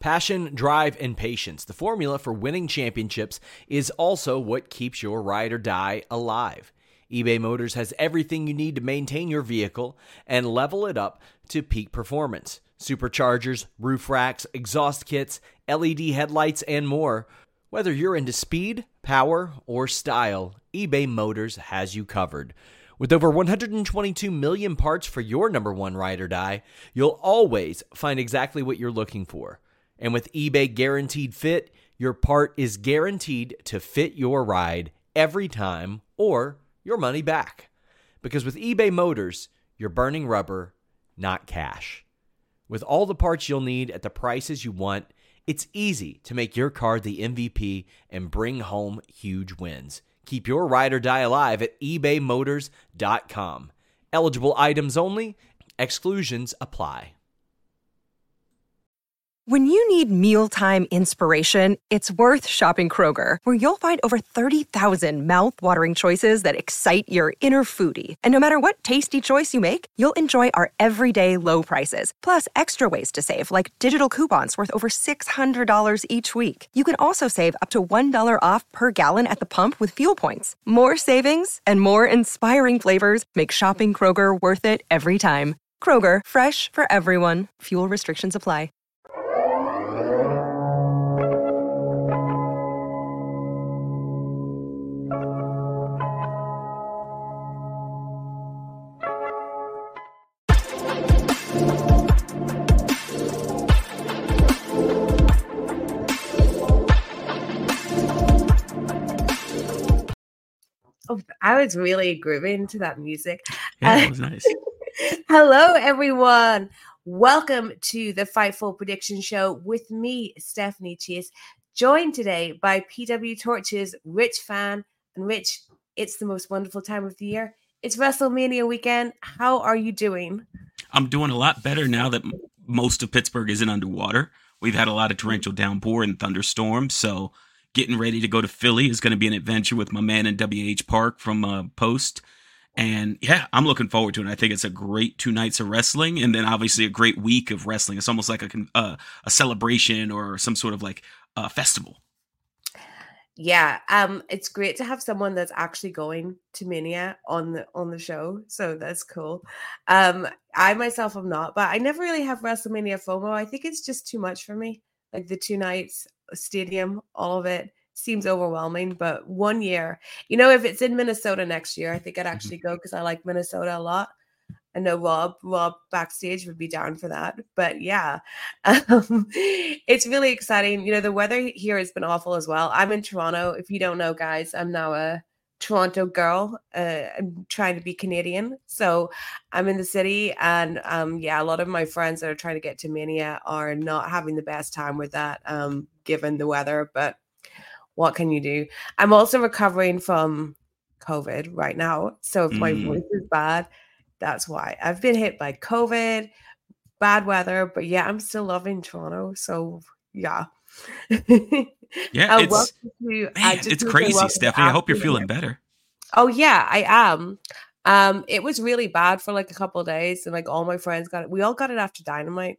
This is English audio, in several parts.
Passion, drive, and patience. The formula for winning championships is also what keeps your ride or die alive. eBay Motors has everything you need to maintain your vehicle and level it up to peak performance. Superchargers, roof racks, exhaust kits, LED headlights, and more. Whether you're into speed, power, or style, eBay Motors has you covered. With over 122 million parts for your number one ride or die, you'll always find exactly what you're looking for. And with eBay Guaranteed Fit, your part is guaranteed to fit your ride every time or your money back. Because with eBay Motors, you're burning rubber, not cash. With all the parts you'll need at the prices you want, it's easy to make your car the MVP and bring home huge wins. Keep your ride or die alive at ebaymotors.com. Eligible items only. Exclusions apply. When you need mealtime inspiration, it's worth shopping Kroger, where you'll find over 30,000 mouth-watering choices that excite your inner foodie. And no matter what tasty choice you make, you'll enjoy our everyday low prices, plus extra ways to save, like digital coupons worth over $600 each week. You can also save up to $1 off per gallon at the pump with fuel points. More savings and more inspiring flavors make shopping Kroger worth it every time. Kroger, fresh for everyone. Fuel restrictions apply. Oh, I was really grooving to that music. Yeah, it was nice. Hello, everyone. Welcome to the Fightful Prediction Show with me, Stephanie Chase, joined today by PW Torch's Rich Fan. And Rich, it's the most wonderful time of the year. It's WrestleMania weekend. How are you doing? I'm doing a lot better now that most of Pittsburgh isn't underwater. We've had a lot of torrential downpour and thunderstorms, so getting ready to go to Philly is going to be an adventure with my man in WH Park from Post. And yeah, I'm looking forward to it. I think it's a great 2 nights of wrestling, and then obviously a great week of wrestling. It's almost like a celebration or some sort of like festival. Yeah, it's great to have someone that's actually going to Mania on the show, so that's cool. I myself am not, but I never really have WrestleMania FOMO. I think it's just too much for me. Like the 2 nights, stadium, all of it seems overwhelming. But 1 year, if it's in Minnesota next year, I think I'd actually go because I like Minnesota a lot. I know Rob backstage would be down for that. But yeah, it's really exciting. The weather here has been awful as well. I'm in Toronto. If you don't know, guys, I'm now a Toronto girl. I'm trying to be Canadian. So I'm in the city. And a lot of my friends that are trying to get to Mania are not having the best time with that, given the weather. But what can you do? I'm also recovering from COVID right now. So if my voice is bad, that's why. I've been hit by COVID, bad weather, but yeah, I'm still loving Toronto. So yeah. Yeah, it's crazy, Stephanie. I hope you're feeling better. Oh yeah, I am. It was really bad for like a couple of days, and like all my friends got it. We all got it after Dynamite.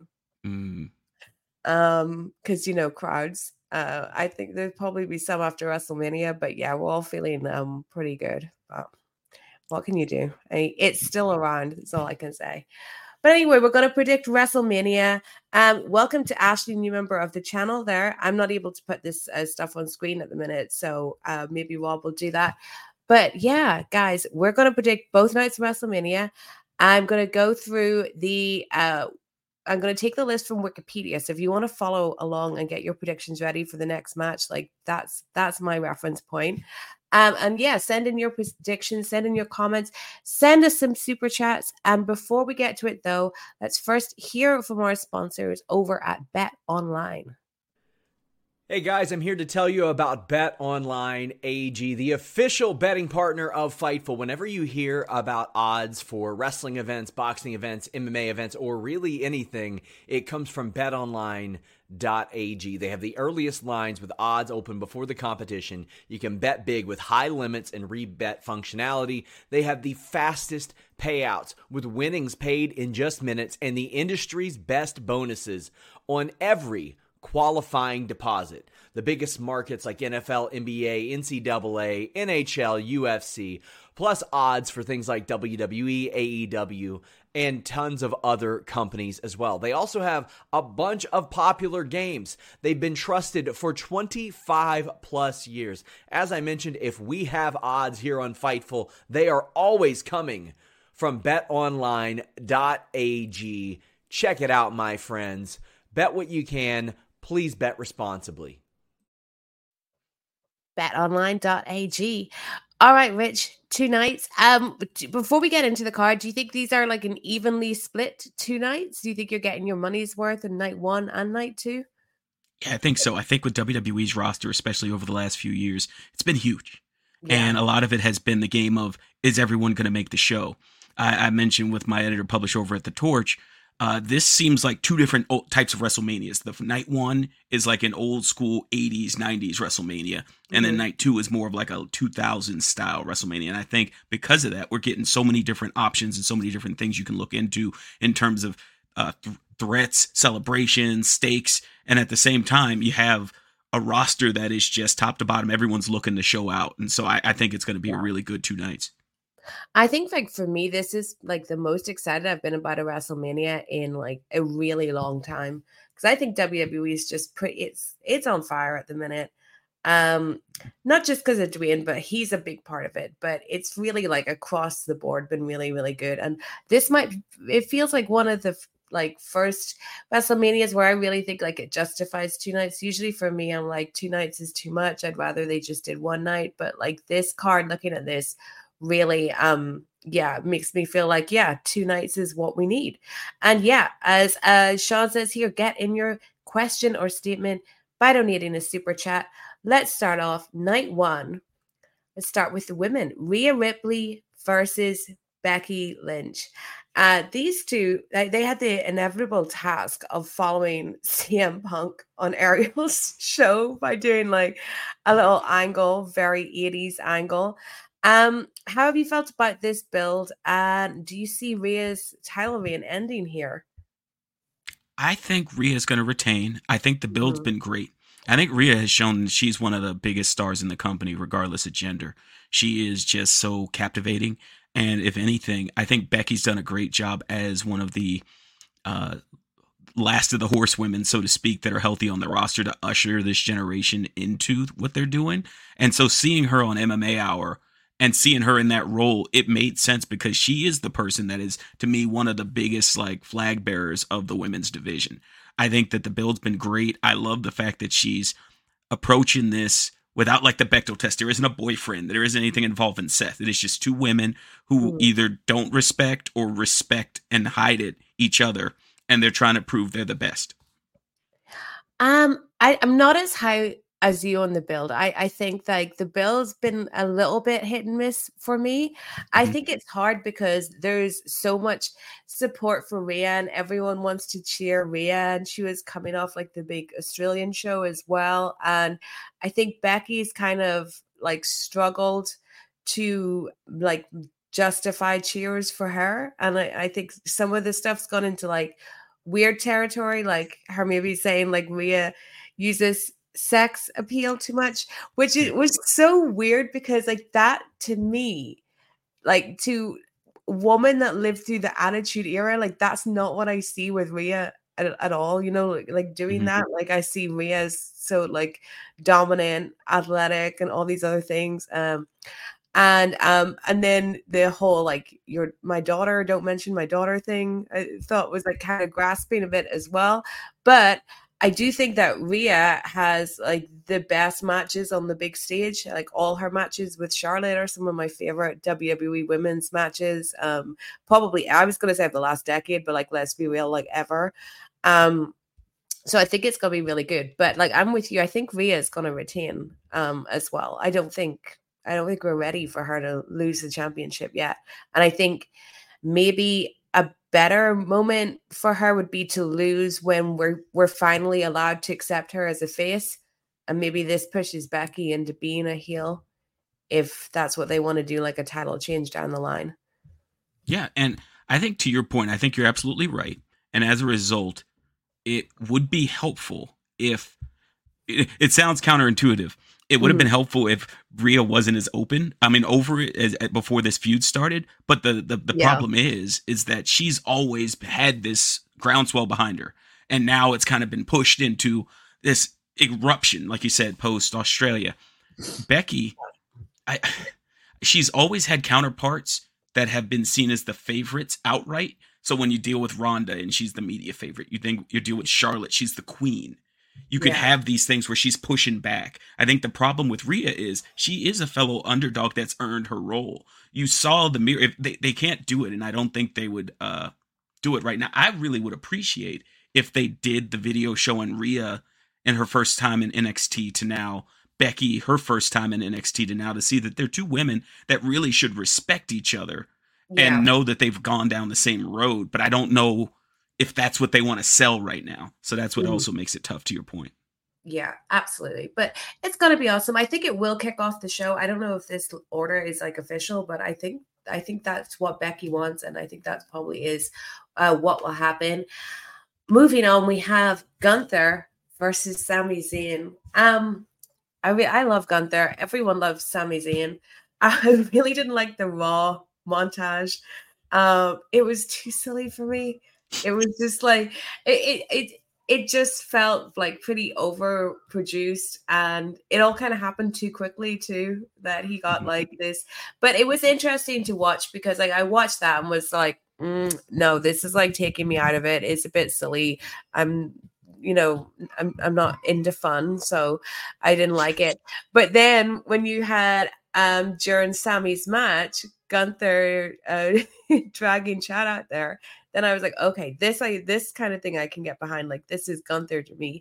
Because crowds. I think there'd probably be some after WrestleMania, but yeah, we're all feeling pretty good. But what can you do? It's still around. That's all I can say. But anyway, we're going to predict WrestleMania. Welcome to Ashley, new member of the channel there. I'm not able to put this stuff on screen at the minute, so maybe Rob will do that. But yeah, guys, we're going to predict both nights of WrestleMania. I'm going to go through I'm going to take the list from Wikipedia. So if you want to follow along and get your predictions ready for the next match, like that's my reference point. And yeah, send in your predictions, send in your comments, send us some super chats. And before we get to it, though, let's first hear from our sponsors over at Bet Online. Hey guys, I'm here to tell you about Bet Online AG, the official betting partner of Fightful. Whenever you hear about odds for wrestling events, boxing events, MMA events, or really anything, it comes from BetOnline.ag. They have the earliest lines with odds open before the competition. You can bet big with high limits and rebet functionality. They have the fastest payouts with winnings paid in just minutes and the industry's best bonuses on every qualifying deposit. The biggest markets like NFL, NBA, NCAA, NHL, UFC, plus odds for things like WWE, AEW, and tons of other companies as well. They also have a bunch of popular games. They've been trusted for 25 plus years. As I mentioned, if we have odds here on Fightful, they are always coming from betonline.ag. Check it out, my friends. Bet what you can. Please bet responsibly. betonline.ag. All right, Rich, 2 nights. Before we get into the card, do you think these are like an evenly split 2 nights? Do you think you're getting your money's worth in night 1 and night 2? Yeah, I think so. I think with WWE's roster, especially over the last few years, it's been huge. Yeah. And a lot of it has been the game of, is everyone going to make the show? I mentioned with my editor-publisher over at The Torch, this seems like 2 different types of WrestleManias. The night 1 is like an old school 80s, 90s WrestleMania. And then night 2 is more of like a 2000s style WrestleMania. And I think because of that, we're getting so many different options and so many different things you can look into in terms of threats, celebrations, stakes. And at the same time, you have a roster that is just top to bottom. Everyone's looking to show out. And so I think it's going to be a really good 2 nights. I think like for me, this is like the most excited I've been about a WrestleMania in like a really long time. Because I think WWE is just it's on fire at the minute. Not just because of Dwayne, but he's a big part of it. But it's really like across the board been really, really good. And it feels like one of the like first WrestleManias where I really think like it justifies 2 nights. Usually for me, I'm like 2 nights is too much. I'd rather they just did 1 night. But like this card, looking at this, really makes me feel like 2 nights is what we need. And as Sean says here, get in your question or statement by donating a super chat. Let's start off night 1. Let's start with the women. Rhea Ripley versus Becky Lynch. These two, they had the inevitable task of following CM Punk on Ariel's show by doing like a little angle, very 80s angle. How have you felt about this build? And do you see Rhea's title reign ending here? I think Rhea's going to retain. I think the build's been great. I think Rhea has shown that she's one of the biggest stars in the company, regardless of gender. She is just so captivating. And if anything, I think Becky's done a great job as one of the last of the horsewomen, so to speak, that are healthy on the roster to usher this generation into what they're doing. And so seeing her on MMA Hour and seeing her in that role, it made sense because she is the person that is, to me, one of the biggest like flag bearers of the women's division. I think that the build's been great. I love the fact that she's approaching this without like the Bechdel test. There isn't a boyfriend. There isn't anything involving Seth. It is just 2 women who either don't respect or respect and hide it each other. And they're trying to prove they're the best. I'm not as high as you on the build. I think like the build's been a little bit hit and miss for me. I think it's hard because there's so much support for Rhea and everyone wants to cheer Rhea, and she was coming off like the big Australian show as well. And I think Becky's kind of like struggled to like justify cheers for her. And I think some of the stuff's gone into like weird territory, like her maybe saying like Rhea uses sex appeal too much, which it was so weird because like that to me, like to woman that lived through the Attitude Era, like that's not what I see with Rhea at all, you know, like doing that. Like I see Rhea as so like dominant, athletic, and all these other things. And then the whole like my daughter, don't mention my daughter thing, I thought was like kind of grasping a bit as well. But I do think that Rhea has like the best matches on the big stage. Like all her matches with Charlotte are some of my favorite WWE women's matches. Probably, I was going to say of the last decade, but like, let's be real, like ever. So I think it's going to be really good, but like, I'm with you. I think Rhea is going to retain as well. I don't think we're ready for her to lose the championship yet. And I think maybe a better moment for her would be to lose when we're finally allowed to accept her as a face. And maybe this pushes Becky into being a heel if that's what they want to do, like a title change down the line. Yeah. And I think to your point, I think you're absolutely right. And as a result, it would be helpful if it sounds counterintuitive. It would have been helpful if Rhea wasn't as over it as before this feud started. But the problem is that she's always had this groundswell behind her. And now it's kind of been pushed into this eruption, like you said, post Australia. Becky, she's always had counterparts that have been seen as the favorites outright. So when you deal with Ronda and she's the media favorite, you deal with Charlotte, she's the queen. You could have these things where she's pushing back. I think the problem with Rhea is she is a fellow underdog that's earned her role. You saw the mirror. If they can't do it, and I don't think they would do it right now. I really would appreciate if they did the video showing Rhea in her first time in NXT to now Becky, her first time in NXT to now, to see that they're two women that really should respect each other and know that they've gone down the same road. But I don't know if that's what they want to sell right now. So that's what also makes it tough, to your point. Yeah, absolutely. But it's going to be awesome. I think it will kick off the show. I don't know if this order is like official, but I think that's what Becky wants. And I think that probably is what will happen. Moving on, we have Gunther versus Sami Zayn. I love Gunther. Everyone loves Sami Zayn. I really didn't like the Raw montage. It was too silly for me. It was just like it just felt like pretty overproduced, and it all kind of happened too quickly too, that he got like this. But it was interesting to watch because like I watched that and was like, no, this is like taking me out of it. It's a bit silly. I'm not into fun, so I didn't like it. But then when you had during Sammy's match, Gunther dragging Chad out there, then I was like, okay, this kind of thing I can get behind. Like, this is Gunther to me.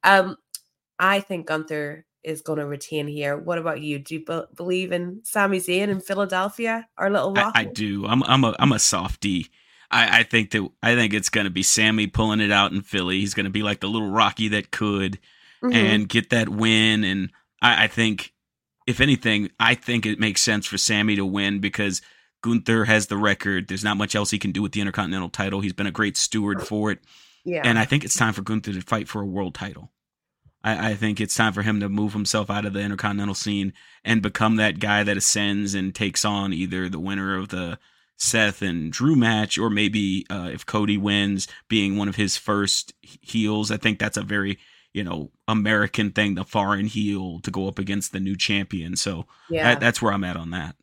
I think Gunther is going to retain here. What about you? Do you believe in Sami Zayn in Philadelphia? Our little rock? I do. I'm a softie. I think it's going to be Sammy pulling it out in Philly. He's going to be like the little Rocky that could and get that win. And I think, if anything, I think it makes sense for Sammy to win because Gunther has the record. There's not much else he can do with the Intercontinental title. He's been a great steward for it. Yeah. And I think it's time for Gunther to fight for a world title. I think it's time for him to move himself out of the Intercontinental scene and become that guy that ascends and takes on either the winner of the Seth and Drew match, or maybe if Cody wins, being one of his first heels. I think that's a very, American thing, the foreign heel to go up against the new champion. So that's where I'm at on that.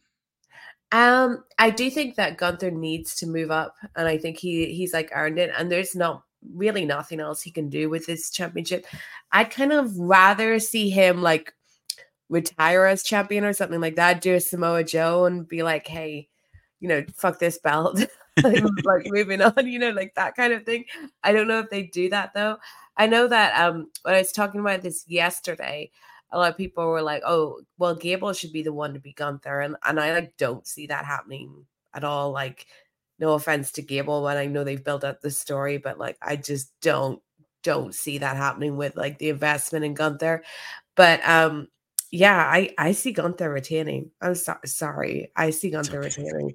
I do think that Gunther needs to move up, and I think he's like earned it, and there's not really nothing else he can do with this championship. I'd kind of rather see him like retire as champion or something like that, do a Samoa Joe and be like, hey, fuck this belt. Like moving on, like that kind of thing. I don't know if they do that though. I know that when I was talking about this yesterday, a lot of people were like, oh, well, Gable should be the one to be Gunther. And I like don't see that happening at all. Like, no offense to Gable, when I know they've built up the story, but like I just don't see that happening with like the investment in Gunther. But I see Gunther retaining. I'm sorry. I see Gunther retaining.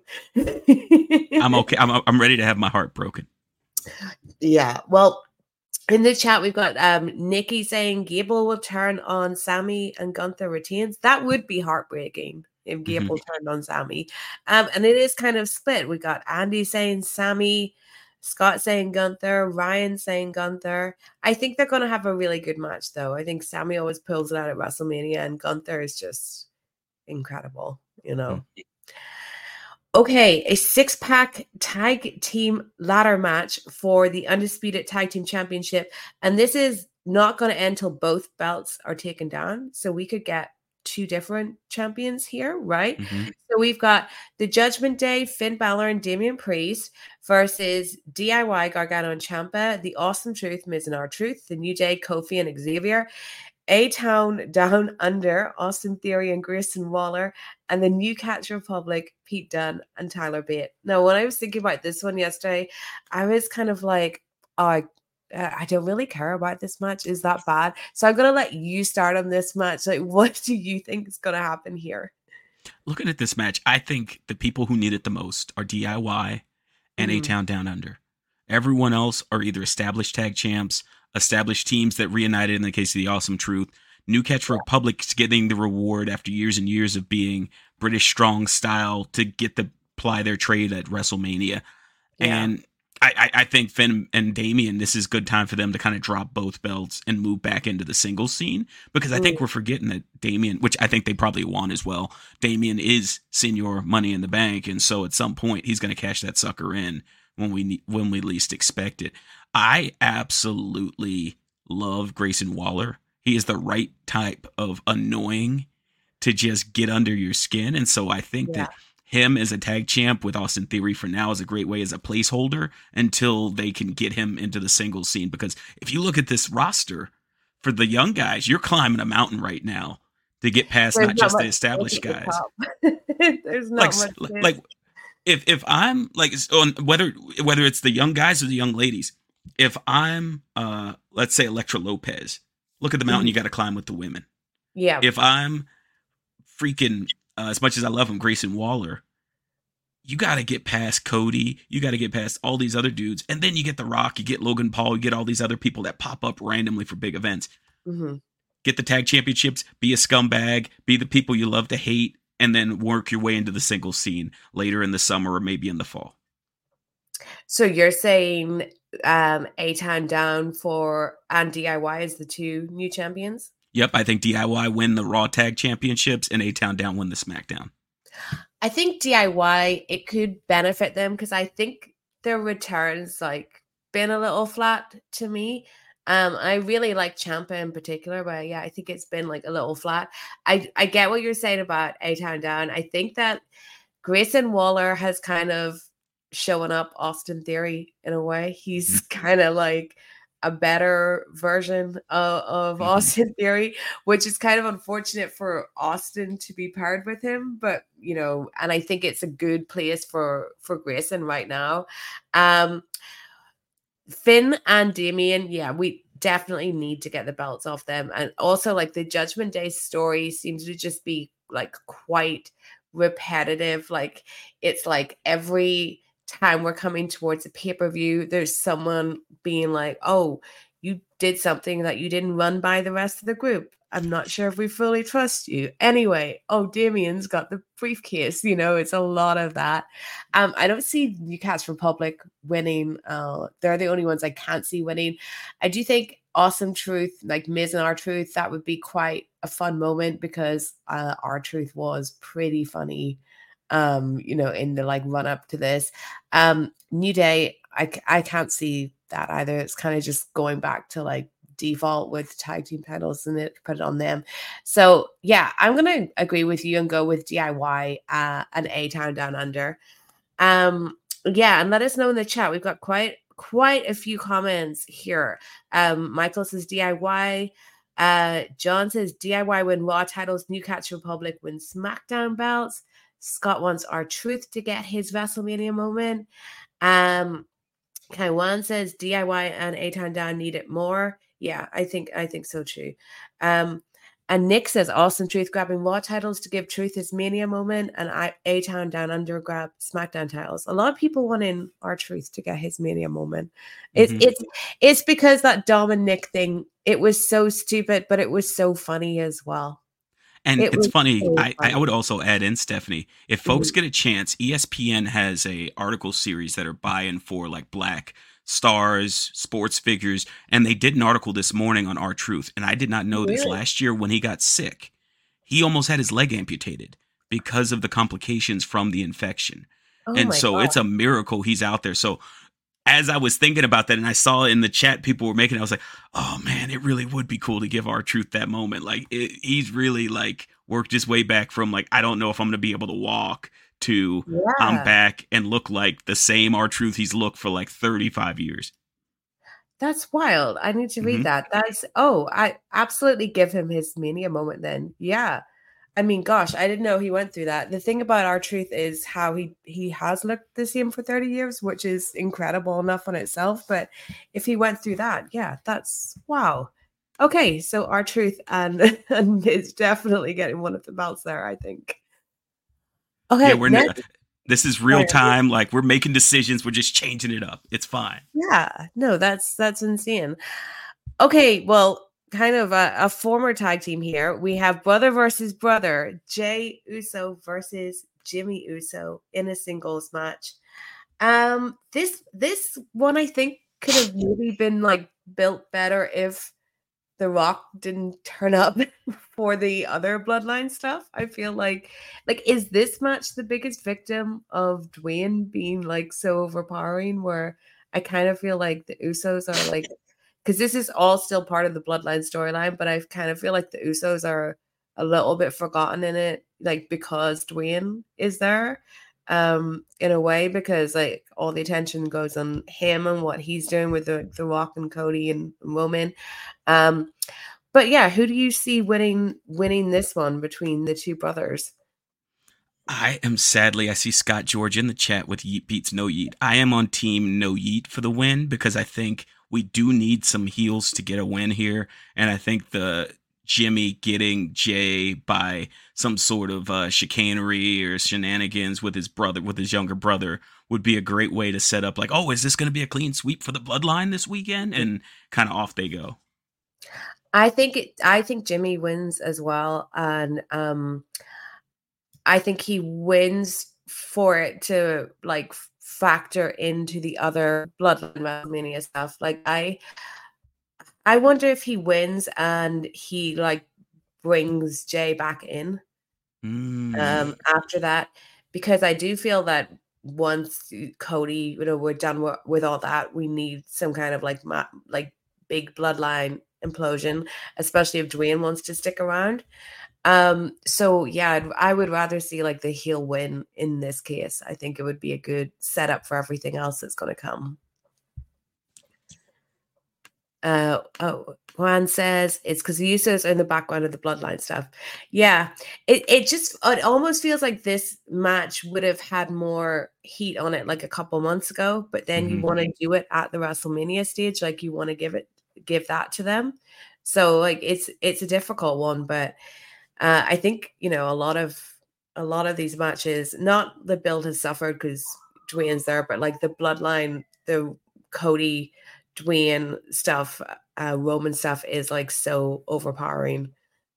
I'm okay. I'm ready to have my heart broken. Yeah. Well, in the chat, we've got Nikki saying Gable will turn on Sammy and Gunther retains. That would be heartbreaking if Gable turned on Sammy. And it is kind of split. We got Andy saying Sammy, Scott saying Gunther, Ryan saying Gunther. I think they're going to have a really good match, though. I think Sammy always pulls it out at WrestleMania, and Gunther is just incredible, Okay, a 6-pack tag team ladder match for the Undisputed Tag Team Championship. And this is not going to end until both belts are taken down. So we could get 2 different champions here, right? So we've got the Judgment Day, Finn Balor and Damian Priest versus DIY, Gargano and Ciampa, the Awesome Truth, Miz and R-Truth, the New Day, Kofi and Xavier, A-Town Down Under, Austin Theory and Grayson Waller, and the New Catch Republic, Pete Dunne and Tyler Bate. Now, when I was thinking about this one yesterday, I was kind of like, oh, I don't really care about this match. Is that bad? So I'm going to let you start on this match. Like, what do you think is going to happen here? Looking at this match, I think the people who need it the most are DIY and A-Town Down Under. Everyone else are either established tag champs, established teams that reunited in the case of the Awesome Truth. New Catch Republic's getting the reward after years and years of being British strong style to get to ply their trade at WrestleMania. Yeah. And I think Finn and Damian, this is good time for them to kind of drop both belts and move back into the singles scene, because I think we're forgetting that Damian, which I think they probably want as well, Damian is Senior Money in the Bank, and so at some point he's going to cash that sucker in when we least expect it. I absolutely love Grayson Waller. He is the right type of annoying to just get under your skin, and so I think that him as a tag champ with Austin Theory for now is a great way as a placeholder until they can get him into the singles scene. Because if you look at this roster for the young guys, you're climbing a mountain right now to get past not just the established guys. There's not much. If I'm like on whether it's the young guys or the young ladies, if I'm let's say Elektra Lopez, look at the mountain you got to climb with the women. Yeah. If I'm freaking as much as I love him, Grayson Waller, you got to get past Cody. You got to get past all these other dudes. And then you get The Rock, you get Logan Paul, you get all these other people that pop up randomly for big events. Mm-hmm. Get the tag championships, be a scumbag, be the people you love to hate, and then work your way into the singles scene later in the summer or maybe in the fall. So you're saying A-Town Down and DIY as the two new champions? Yep, I think DIY win the Raw Tag Championships and A-Town Down win the SmackDown. I think DIY, it could benefit them because I think their returns been a little flat to me. I really like Ciampa in particular, but yeah, I think it's been a little flat. I get what you're saying about A-Town Down. I think that Grayson Waller has kind of shown up Austin Theory in a way. He's kind of like a better version of Austin Theory, which is kind of unfortunate for Austin to be paired with him. But, and I think it's a good place for Grayson right now. Finn and Damian, we definitely need to get the belts off them. And also the Judgment Day story seems to just be quite repetitive. It's every time we're coming towards a pay-per-view, there's someone being like, oh, you did something that you didn't run by the rest of the group. I'm not sure if we fully trust you. Anyway, oh, Damian's got the briefcase. It's a lot of that. I don't see New Catch Republic winning. They're the only ones I can't see winning. I do think Awesome Truth, Miz and R-Truth, that would be quite a fun moment because R-Truth was pretty funny. In the run up to this. New Day, I can't see that either. It's kind of just going back to default with tag team titles and put it on them. So yeah, I'm gonna agree with you and go with DIY and A-Town Down Under. And let us know in the chat. We've got quite a few comments here. Michael says DIY. John says DIY win Raw titles. New Catch Republic win SmackDown belts. Scott wants R-Truth to get his WrestleMania moment. Kaiwan says DIY and A-Town Down need it more. Yeah, I think so too. And Nick says Awesome Truth grabbing Raw titles to give Truth his Mania moment, and A-Town Down Under grab SmackDown titles. A lot of people wanting R-Truth to get his Mania moment. It's because that Dom and Nick thing, it was so stupid, but it was so funny as well. And it's funny. I would also add in, Stephanie, if folks get a chance, ESPN has a article series that are buying for black stars, sports figures. And they did an article this morning on R-Truth. And I did not know this. Last year when he got sick, he almost had his leg amputated because of the complications from the infection. And so it's a miracle he's out there. So as I was thinking about that and I saw in the chat people were making, I was like, oh man, it really would be cool to give R-Truth that moment. He's really worked his way back from I don't know if I'm going to be able to walk to I'm back and look like the same R-Truth he's looked for 35 years. That's wild. I need to read that. I absolutely give him his Mania moment then. Yeah. I mean, gosh, I didn't know he went through that. The thing about R-Truth is how he has looked the same for 30 years, which is incredible enough on itself. But if he went through that, yeah, that's wow. Okay, so R-Truth and is definitely getting one of the belts there, I think. Okay, This is real time. Like, we're making decisions. We're just changing it up. It's fine. Yeah, no, that's insane. Okay, well, kind of a former tag team here. We have brother versus brother, Jey Uso versus Jimmy Uso in a singles match. This one I think could have maybe been like built better if The Rock didn't turn up for the other Bloodline stuff. I feel like is this match the biggest victim of Dwayne being like so overpowering? Where I kind of feel like the Usos are like, because this is all still part of the Bloodline storyline, but I kind of feel like the Usos are a little bit forgotten in it, like because Dwayne is there. In a way, because like all the attention goes on him and what he's doing with the Rock and Cody and Roman. But yeah, who do you see winning this one between the two brothers? I see Scott George in the chat with Yeet Beats No Yeet. I am on team No Yeet for the win because I think we do need some heels to get a win here. And I think the Jimmy getting Jey by some sort of chicanery or shenanigans with his younger brother would be a great way to set up like, oh, is this going to be a clean sweep for the Bloodline this weekend? And kind of off they go. I think Jimmy wins as well. And I think he wins for it to like factor into the other Bloodline WrestleMania stuff. Like I wonder if he wins and he like brings Jey back in after that, because I do feel that once Cody, we're done with all that, we need some kind of like big Bloodline implosion, especially if Dwayne wants to stick around. So yeah, I would rather see like the heel win in this case. I think it would be a good setup for everything else that's going to come. Juan says it's because the Usos are in the background of the Bloodline stuff. Yeah, it almost feels like this match would have had more heat on it like a couple months ago, but then you want to do it at the WrestleMania stage, like you want to give that to them. So like it's a difficult one, but I think a lot of these matches, not the build has suffered because Dwayne's there, but like the Bloodline, the Cody, Dwayne stuff, Roman stuff is like so overpowering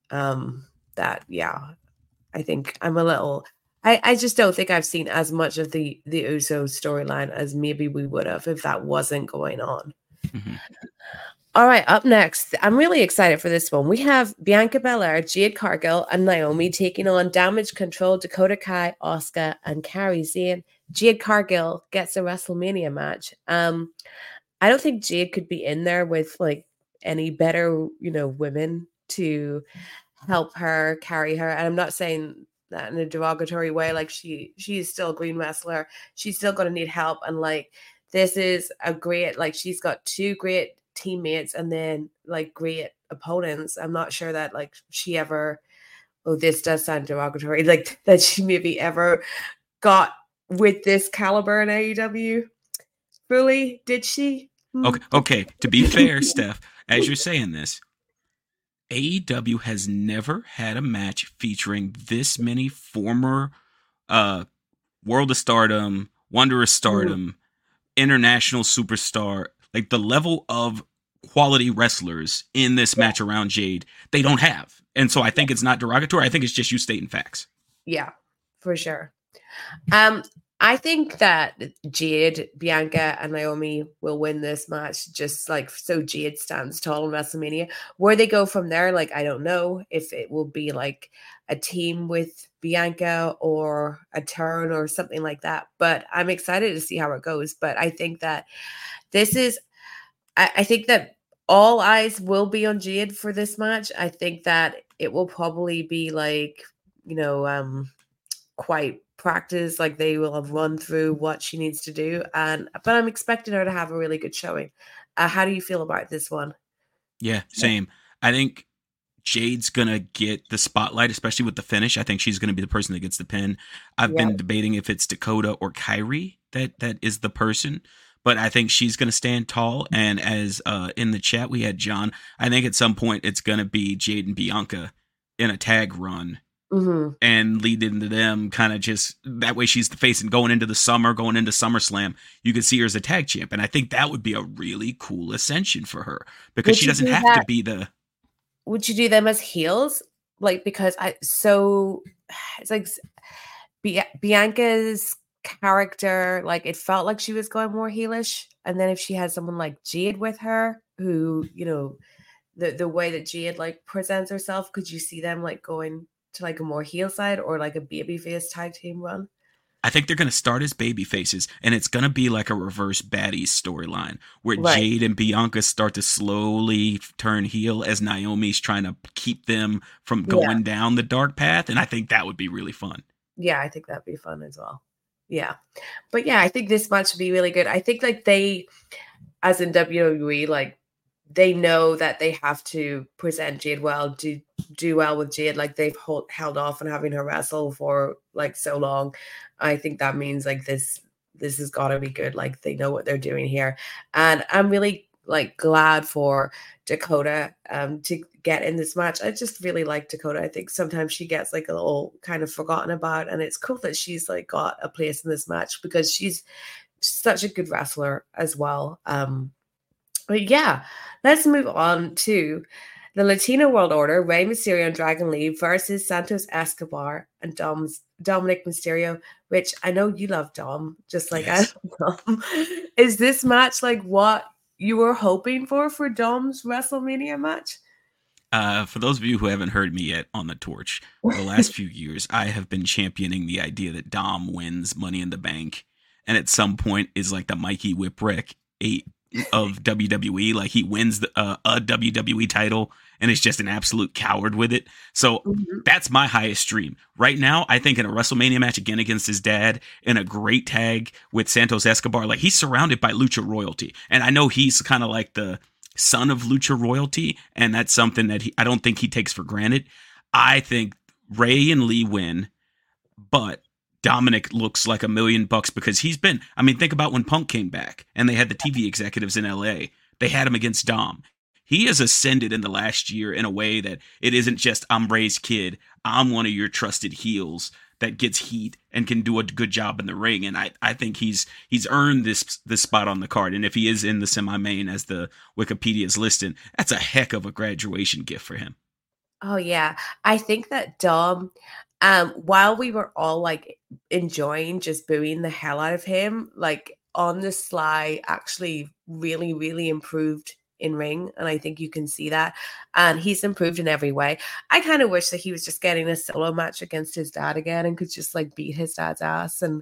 that I think I'm a little. I just don't think I've seen as much of the Uso storyline as maybe we would have if that wasn't going on. All right, up next, I'm really excited for this one. We have Bianca Belair, Jade Cargill, and Naomi taking on Damage Control, Dakota Kai, Asuka, and Kairi Sane. Jade Cargill gets a WrestleMania match. I don't think Jade could be in there with like any better, women to help her carry her. And I'm not saying that in a derogatory way. Like she is still a green wrestler. She's still going to need help. And like, this is a great, like she's got two great teammates and then like great opponents. I'm not sure that like she ever, this does sound derogatory, like that she maybe ever got with this caliber in AEW. Really? Did she? Okay. To be fair, Steph, as you're saying this, AEW has never had a match featuring this many former World of Stardom, Wonder of Stardom, international superstar, like the level of quality wrestlers in this match around Jade, they don't have. And so I think it's not derogatory. I think it's just you stating facts. Yeah, for sure. I think that Jade, Bianca, and Naomi will win this match just like so Jade stands tall in WrestleMania. Where they go from there, like, I don't know if it will be like a team with Bianca or a turn or something like that. But I'm excited to see how it goes. But I think that I think that all eyes will be on Jade for this match. I think that it will probably be like, quite practice, like they will have run through what she needs to do, but I'm expecting her to have a really good showing. How do you feel about this one? Yeah, same. I think Jade's gonna get the spotlight, especially with the finish. I think she's gonna be the person that gets the pin. I've been debating if it's Dakota or Kairi that is the person, but I think she's gonna stand tall. And as in the chat we had John, I think at some point it's gonna be Jade and Bianca in a tag run and lead into them kind of just that way. She's the face, and going into the summer, going into SummerSlam, you could see her as a tag champ. And I think that would be a really cool ascension for her because she doesn't have to be the. Would you do them as heels? Like, because it's like Bianca's character, like it felt like she was going more heelish. And then if she had someone like Jade with her, who, you know, the way that Jade like presents herself, could you see them like going to like a more heel side or like a babyface tag team run? I think they're going to start as baby faces, and it's going to be like a reverse baddies storyline where Jade and Bianca start to slowly turn heel as Naomi's trying to keep them from going down the dark path. And I think that would be really fun. Yeah, I think that'd be fun as well. Yeah. But yeah, I think this match would be really good. I think like they, as in WWE, like they know that they have to present Jade well, do well with Jade. Like they've held off on having her wrestle for like so long. I think that means like this has got to be good. Like they know what they're doing here. And I'm really like glad for Dakota to get in this match. I just really like Dakota. I think sometimes she gets like a little kind of forgotten about, and it's cool that she's like got a place in this match because she's such a good wrestler as well. But yeah, let's move on to the Latino World Order, Rey Mysterio and Dragon Lee versus Santos Escobar and Dominic Mysterio, which I know you love Dom, just like I love Dom. Is this match like what you were hoping for Dom's WrestleMania match? For those of you who haven't heard me yet on the torch, for the last few years, I have been championing the idea that Dom wins Money in the Bank, and at some point is like the Mikey Whipwreck of WWE. Like he wins a WWE title and is just an absolute coward with it. So that's my highest dream right now. I think in a WrestleMania match again against his dad, in a great tag with Santos Escobar, like he's surrounded by lucha royalty, and I know he's kind of like the son of lucha royalty, and that's something that I don't think he takes for granted. I think Rey and Lee win, but Dominic looks like $1 million because he's been, I mean, think about when Punk came back and they had the TV executives in LA. They had him against Dom. He has ascended in the last year in a way that it isn't just I'm Rey's kid. I'm one of your trusted heels that gets heat and can do a good job in the ring. And I think he's earned this spot on the card. And if he is in the semi-main as the Wikipedia's listing, that's a heck of a graduation gift for him. Oh yeah. I think that Dom, while we were all like enjoying just booing the hell out of him, like on the sly actually really, really improved in ring. And I think you can see that. And he's improved in every way. I kind of wish that he was just getting a solo match against his dad again and could just like beat his dad's ass, and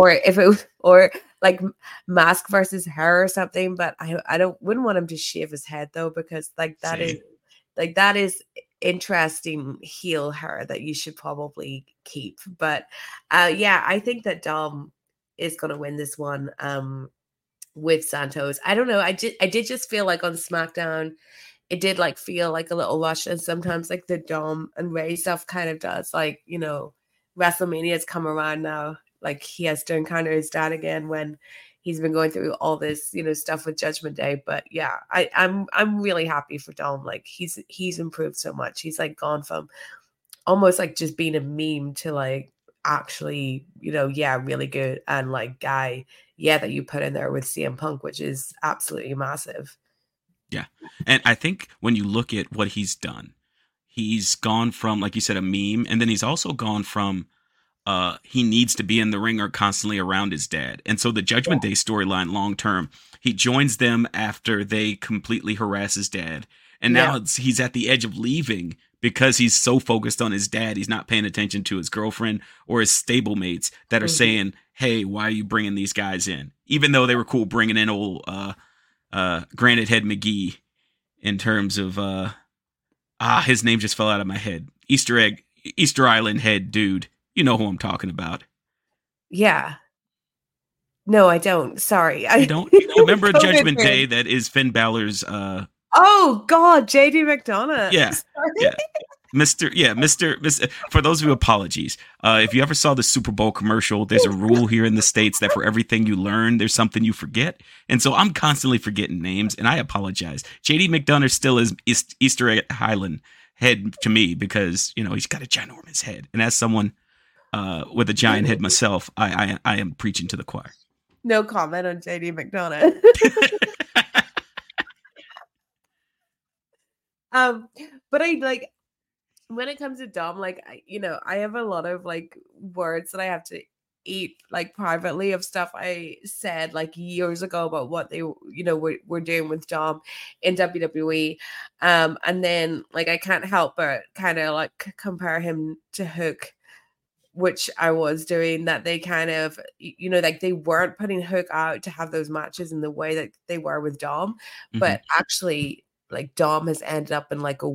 or like Mask versus her or something. But I wouldn't want him to shave his head though, because that is interesting heel hair that you should probably keep. But yeah, I think that Dom is going to win this one with Santos. I don't know. I did just feel like on SmackDown, it did like feel like a little rush, and sometimes like the Dom and Rey stuff kind of does. Like, you know, WrestleMania's come around now. Like he has to encounter his dad again when he's been going through all this, you know, stuff with Judgment Day. But yeah, I'm really happy for Dom. Like he's improved so much. He's like gone from almost like just being a meme to like actually, you know, yeah, really good, and like guy, yeah, that you put in there with CM Punk, which is absolutely massive. Yeah. And I think when you look at what he's done, he's gone from, like you said, a meme, and then he's also gone from he needs to be in the ring or constantly around his dad. And so the Judgment Day storyline long term, he joins them after they completely harass his dad. And now he's at the edge of leaving because he's so focused on his dad. He's not paying attention to his girlfriend or his stablemates that are saying, hey, why are you bringing these guys in? Even though they were cool bringing in old Granite Head McGee in terms of, his name just fell out of my head. Easter Island head dude. You know who I'm talking about. Yeah. No, I don't. Sorry. I don't. You remember Judgment Day that is Finn Balor's... Oh, God. JD McDonough. Yeah. Sorry. Yeah. Mr. For those of you, apologies. If you ever saw the Super Bowl commercial, there's a rule here in the States that for everything you learn, there's something you forget. And so I'm constantly forgetting names, and I apologize. JD McDonough still is Easter Egg Highland head to me because, he's got a ginormous head. And as someone with a giant head myself, I am preaching to the choir. No comment on JD McDonough. But I when it comes to Dom, I have a lot of words that I have to eat privately of stuff I said years ago about what they were doing with Dom in WWE, and then I can't help but kind of compare him to Hook, which I was doing, that they kind of they weren't putting Hook out to have those matches in the way that they were with Dom, but actually Dom has ended up in a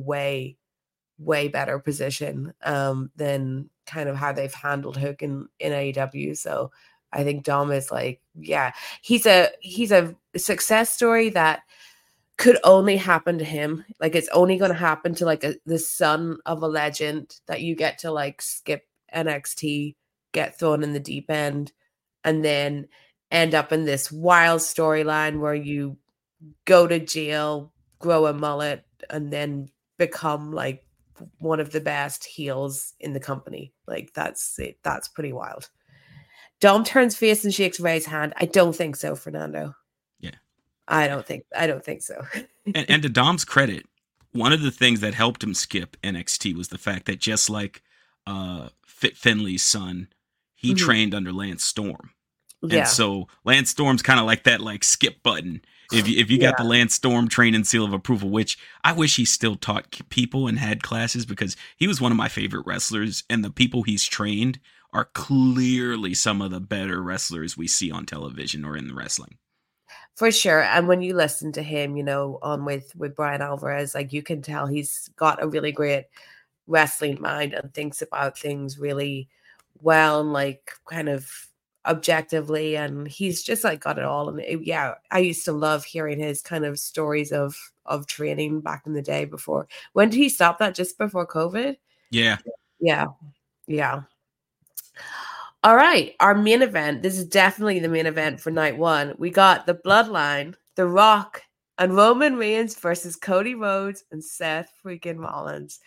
way better position than kind of how they've handled Hook in AEW. So I think Dom is he's a success story that could only happen to him. It's only going to happen to the son of a legend, that you get to skip NXT, get thrown in the deep end, and then end up in this wild storyline where you go to jail, grow a mullet, and then become one of the best heels in the company. That's it. That's pretty wild. Dom turns face and shakes Ray's hand. I don't think so, Fernando. Yeah. I don't think so. and to Dom's credit, one of the things that helped him skip NXT was the fact that just like Fit Finley's son, he trained under Lance Storm. Yeah. And so Lance Storm's kind of like that skip button. If you got the Lance Storm training seal of approval, which I wish he still taught people and had classes, because he was one of my favorite wrestlers, and the people he's trained are clearly some of the better wrestlers we see on television or in wrestling. For sure. And when you listen to him, on with Brian Alvarez, you can tell he's got a really great wrestling mind and thinks about things really well and kind of objectively, and he's just got it all. And I used to love hearing his kind of stories of training back in the day. Before, when did he stop that? Just before COVID? Yeah. All right, our main event. This is definitely the main event for night one. We got the Bloodline, The Rock, and Roman Reigns versus Cody Rhodes and Seth freaking Rollins.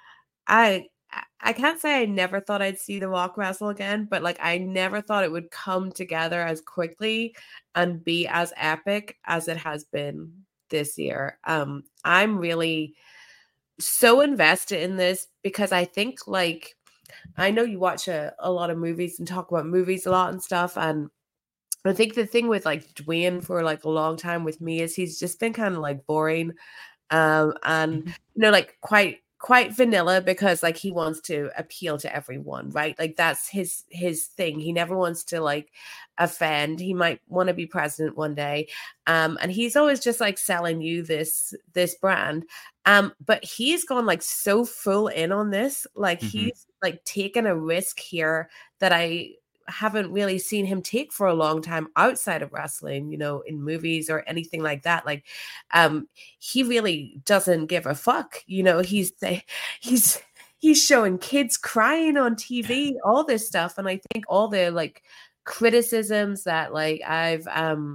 I can't say I never thought I'd see The Rock wrestle again, but I never thought it would come together as quickly and be as epic as it has been this year. I'm really so invested in this because I think I know you watch a lot of movies and talk about movies a lot and stuff, and I think the thing with Dwayne for a long time with me is he's just been kind of boring, and quite vanilla, because he wants to appeal to everyone, right? That's his thing. He never wants to offend. He might want to be president one day, and he's always just selling you this brand, but he's gone so full in on this. He's taken a risk here that I haven't really seen him take for a long time outside of wrestling, in movies or anything like that. He really doesn't give a fuck. He's showing kids crying on TV, all this stuff. And I think all the criticisms that I've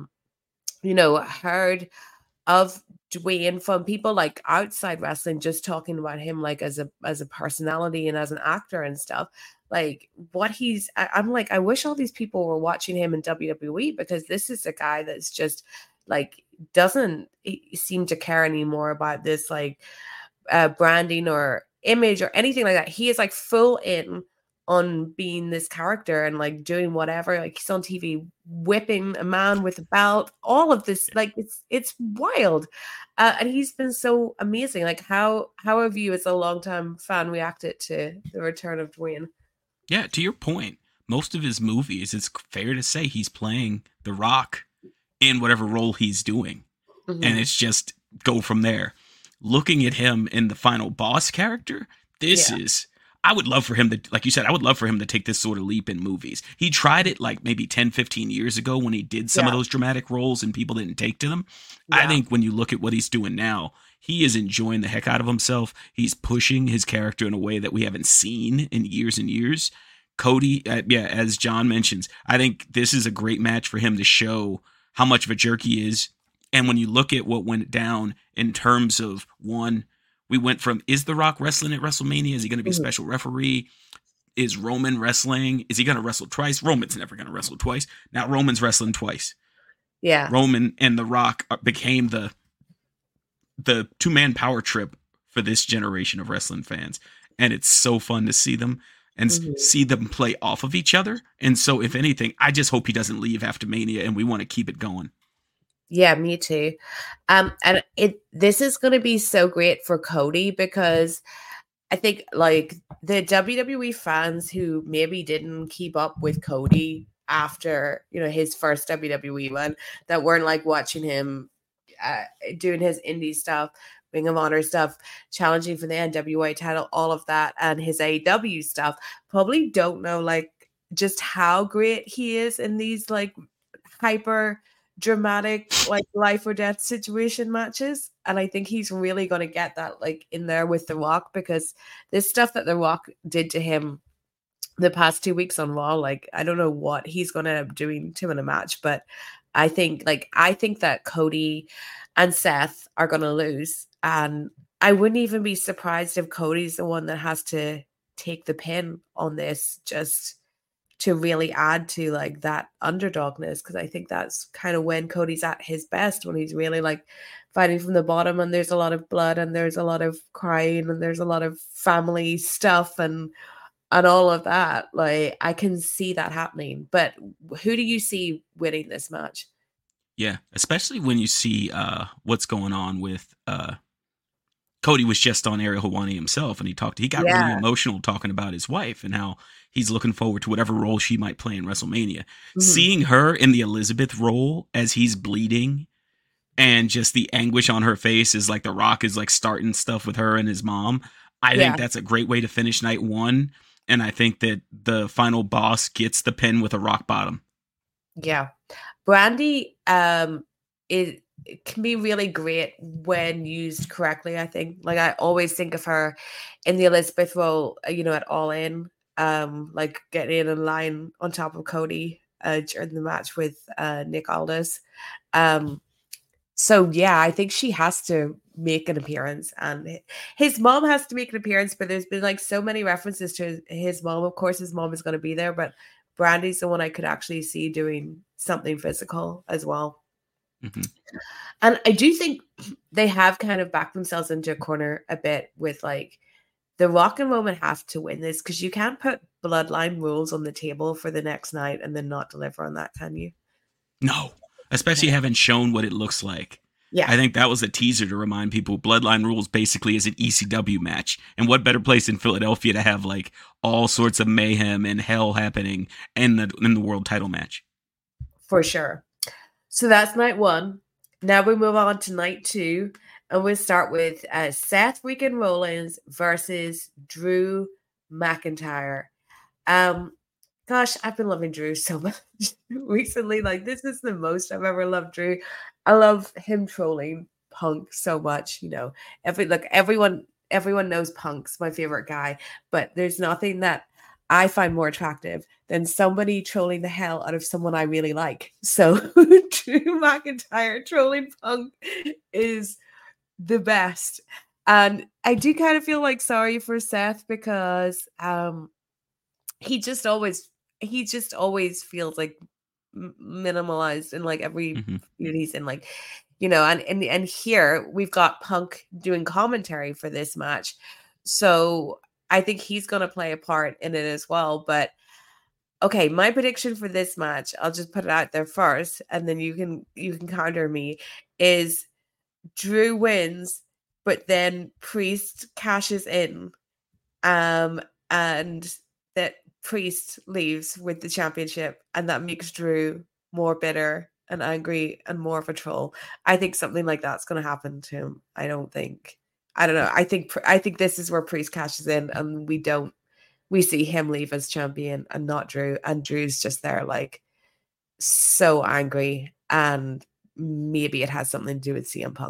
heard of Dwayne from people outside wrestling, just talking about him as a personality and as an actor and stuff, what he's, I'm I wish all these people were watching him in WWE, because this is a guy that's just doesn't seem to care anymore about this branding or image or anything like that. He is full in on being this character and doing whatever. He's on TV whipping a man with a belt, all of this, it's wild. And he's been so amazing. How have you as a longtime fan reacted to the return of Dwayne? Yeah, to your point, most of his movies, it's fair to say he's playing The Rock in whatever role he's doing. And it's just go from there. Looking at him in the final boss character, this is, I would love for him to, like you said, I would love for him to take this sort of leap in movies. He tried it maybe 10, 15 years ago when he did some of those dramatic roles and people didn't take to them. I think when you look at what he's doing now, he is enjoying the heck out of himself. He's pushing his character in a way that we haven't seen in years and years. Cody, as John mentions, I think this is a great match for him to show how much of a jerk he is. And when you look at what went down in terms of, one, we went from, is The Rock wrestling at WrestleMania? Is he going to be a special referee? Is Roman wrestling? Is he going to wrestle twice? Roman's never going to wrestle twice. Now Roman's wrestling twice. Yeah. Roman and The Rock became the two-man power trip for this generation of wrestling fans. And it's so fun to see them and see them play off of each other. And so, if anything, I just hope he doesn't leave after Mania, and we want to keep it going. Yeah, me too. And this is going to be so great for Cody, because I think like the WWE fans who maybe didn't keep up with Cody after, his first WWE one, that weren't like watching him doing his indie stuff, Ring of Honor stuff, challenging for the NWA title, all of that, and his AEW stuff, probably don't know like just how great he is in these like hyper dramatic like life or death situation matches. And I think he's really going to get that like in there with The Rock, because this stuff that The Rock did to him the past 2 weeks on Raw, like I don't know what he's going to end up doing to him in a match, but I think that Cody and Seth are going to lose. And I wouldn't even be surprised if Cody's the one that has to take the pin on this, just to really add to like that underdogness. Because I think that's kind of when Cody's at his best, when he's really like fighting from the bottom, and there's a lot of blood, and there's a lot of crying, and there's a lot of family stuff and all of that. Like I can see that happening. But who do you see winning this match? Yeah, especially when you see what's going on with Cody was just on Ariel Helwani himself, and he got really emotional talking about his wife and how he's looking forward to whatever role she might play in WrestleMania. Seeing her in the Elizabeth role as he's bleeding, and just the anguish on her face is like The Rock is like starting stuff with her and his mom. I think that's a great way to finish night one. And I think that the final boss gets the pin with a rock bottom. Yeah. Brandy it can be really great when used correctly, I think. Like I always think of her in the Elizabeth role, at All In, like getting in line on top of Cody during the match with Nick Aldis. So yeah, I think she has to make an appearance, and his mom has to make an appearance, but there's been like so many references to his mom. Of course, his mom is going to be there, but Brandy's the one I could actually see doing something physical as well. Mm-hmm. And I do think they have kind of backed themselves into a corner a bit with like The Rock and Roman have to win this, because you can't put bloodline rules on the table for the next night and then not deliver on that, can you? No, especially having shown what it looks like. Yeah, I think that was a teaser to remind people Bloodline Rules basically is an ECW match. And what better place in Philadelphia to have like all sorts of mayhem and hell happening in the world title match? For sure. So that's night one. Now we move on to night two, and we'll start with Seth freaking Rollins versus Drew McIntyre. Gosh, I've been loving Drew so much recently. Like, this is the most I've ever loved Drew. I love him trolling Punk so much. Everyone knows Punk's my favorite guy, but there's nothing that I find more attractive than somebody trolling the hell out of someone I really like. So Drew McIntyre trolling Punk is the best. And I do kind of feel like sorry for Seth, because he just always feels like minimalized in like every feud he's in, like, and here we've got Punk doing commentary for this match. So I think he's going to play a part in it as well. But okay, my prediction for this match, I'll just put it out there first, and then you can counter me, is Drew wins, but then Priest cashes in, and that Priest leaves with the championship, and that makes Drew more bitter and angry and more of a troll. I think something like that's going to happen to him. I don't know. I think this is where Priest cashes in, and we see him leave as champion and not Drew, and Drew's just there like so angry, and maybe it has something to do with CM Punk.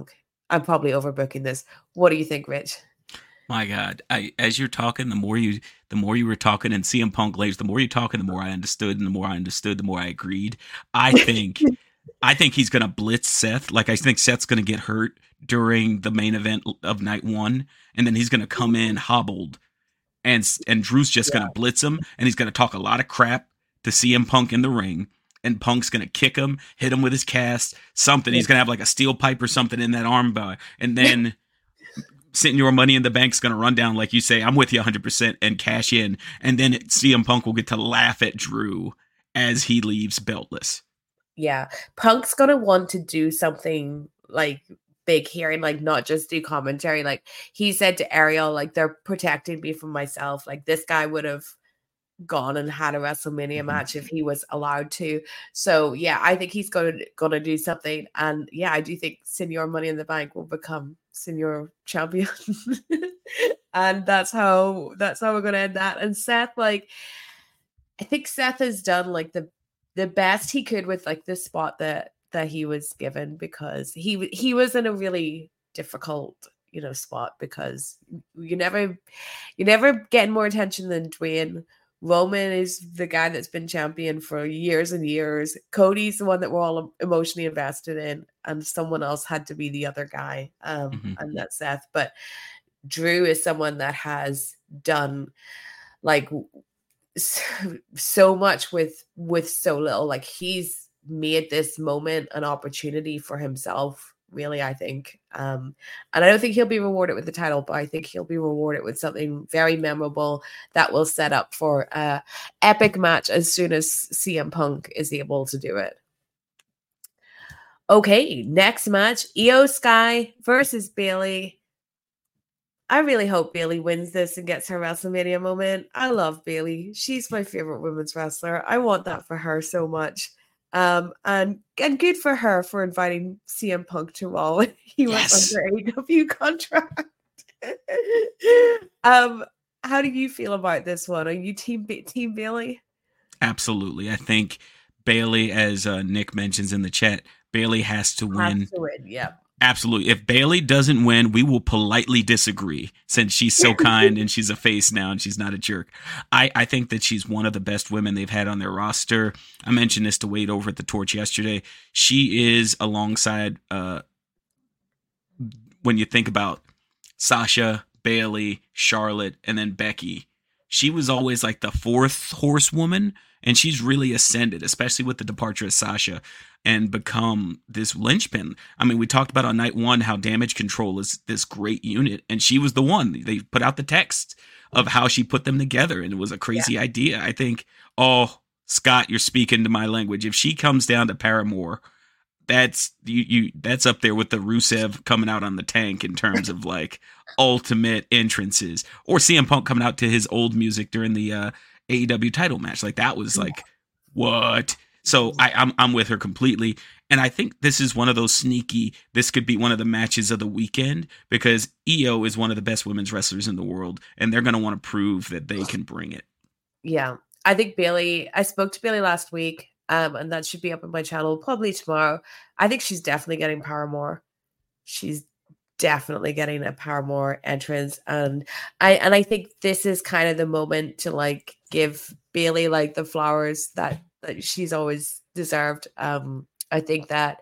I'm probably overbooking this. What do you think, Rich? My God, as you're talking, the more you were talking, and CM Punk later, the more you're talking, the more I understood, and the more I understood, the more I agreed. I think he's gonna blitz Seth. Like I think Seth's gonna get hurt during the main event of night one, and then he's gonna come in hobbled, and Drew's just gonna blitz him, and he's gonna talk a lot of crap to CM Punk in the ring. And Punk's gonna kick him, hit him with his cast, something. He's gonna have like a steel pipe or something in that armbar, and then Senor Money in the Bank's going to run down, like you say, I'm with you 100%, and cash in. And then CM Punk will get to laugh at Drew as he leaves beltless. Yeah. Punk's going to want to do something like big here and like not just do commentary. Like he said to Ariel, like they're protecting me from myself. Like this guy would have gone and had a WrestleMania match if he was allowed to. So yeah, I think he's gonna do something. And yeah, I do think Senor Money in the Bank will become Senor Champion. And that's how we're gonna end that. And Seth, like I think Seth has done like the best he could with like the spot that he was given, because he was in a really difficult spot, because you never getting more attention than Dwayne. Roman is the guy that's been champion for years and years. Cody's the one that we're all emotionally invested in, and someone else had to be the other guy, and that's Seth. But Drew is someone that has done like so much with so little. Like he's made this moment an opportunity for himself, really, I think. And I don't think he'll be rewarded with the title, but I think he'll be rewarded with something very memorable that will set up for an epic match as soon as CM Punk is able to do it. Okay, next match, Io Sky versus Bayley. I really hope Bayley wins this and gets her WrestleMania moment. I love Bayley. She's my favorite women's wrestler. I want that for her so much. And good for her for inviting CM Punk to Raw when he was under AEW contract. How do you feel about this one? Are you team Bayley? Absolutely. I think Bayley, as Nick mentions in the chat, Bayley has to win. Yeah. Absolutely. If Bayley doesn't win, we will politely disagree, since she's so kind and she's a face now and she's not a jerk. I think that she's one of the best women they've had on their roster. I mentioned this to Wade over at the Torch yesterday. She is alongside, when you think about Sasha, Bayley, Charlotte, and then Becky, she was always like the fourth horsewoman, and she's really ascended, especially with the departure of Sasha, and become this linchpin. I mean, we talked about on night one how Damage Control is this great unit, and she was the one. They put out the text of how she put them together, and it was a crazy idea. I think, Scott, you're speaking to my language. If she comes down to Paramore, that's up there with the Rusev coming out on the tank in terms of like ultimate entrances, or CM Punk coming out to his old music during the AEW title match. Like that was like, what? So I'm with her completely. And I think this is one of those sneaky, this could be one of the matches of the weekend, because Io is one of the best women's wrestlers in the world, and they're going to want to prove that they can bring it. Yeah. I think Bayley, I spoke to Bayley last week, and that should be up on my channel probably tomorrow. I think she's definitely getting Paramore. She's definitely getting a Paramore entrance. And I think this is kind of the moment to like give Bayley like the flowers that she's always deserved. I think that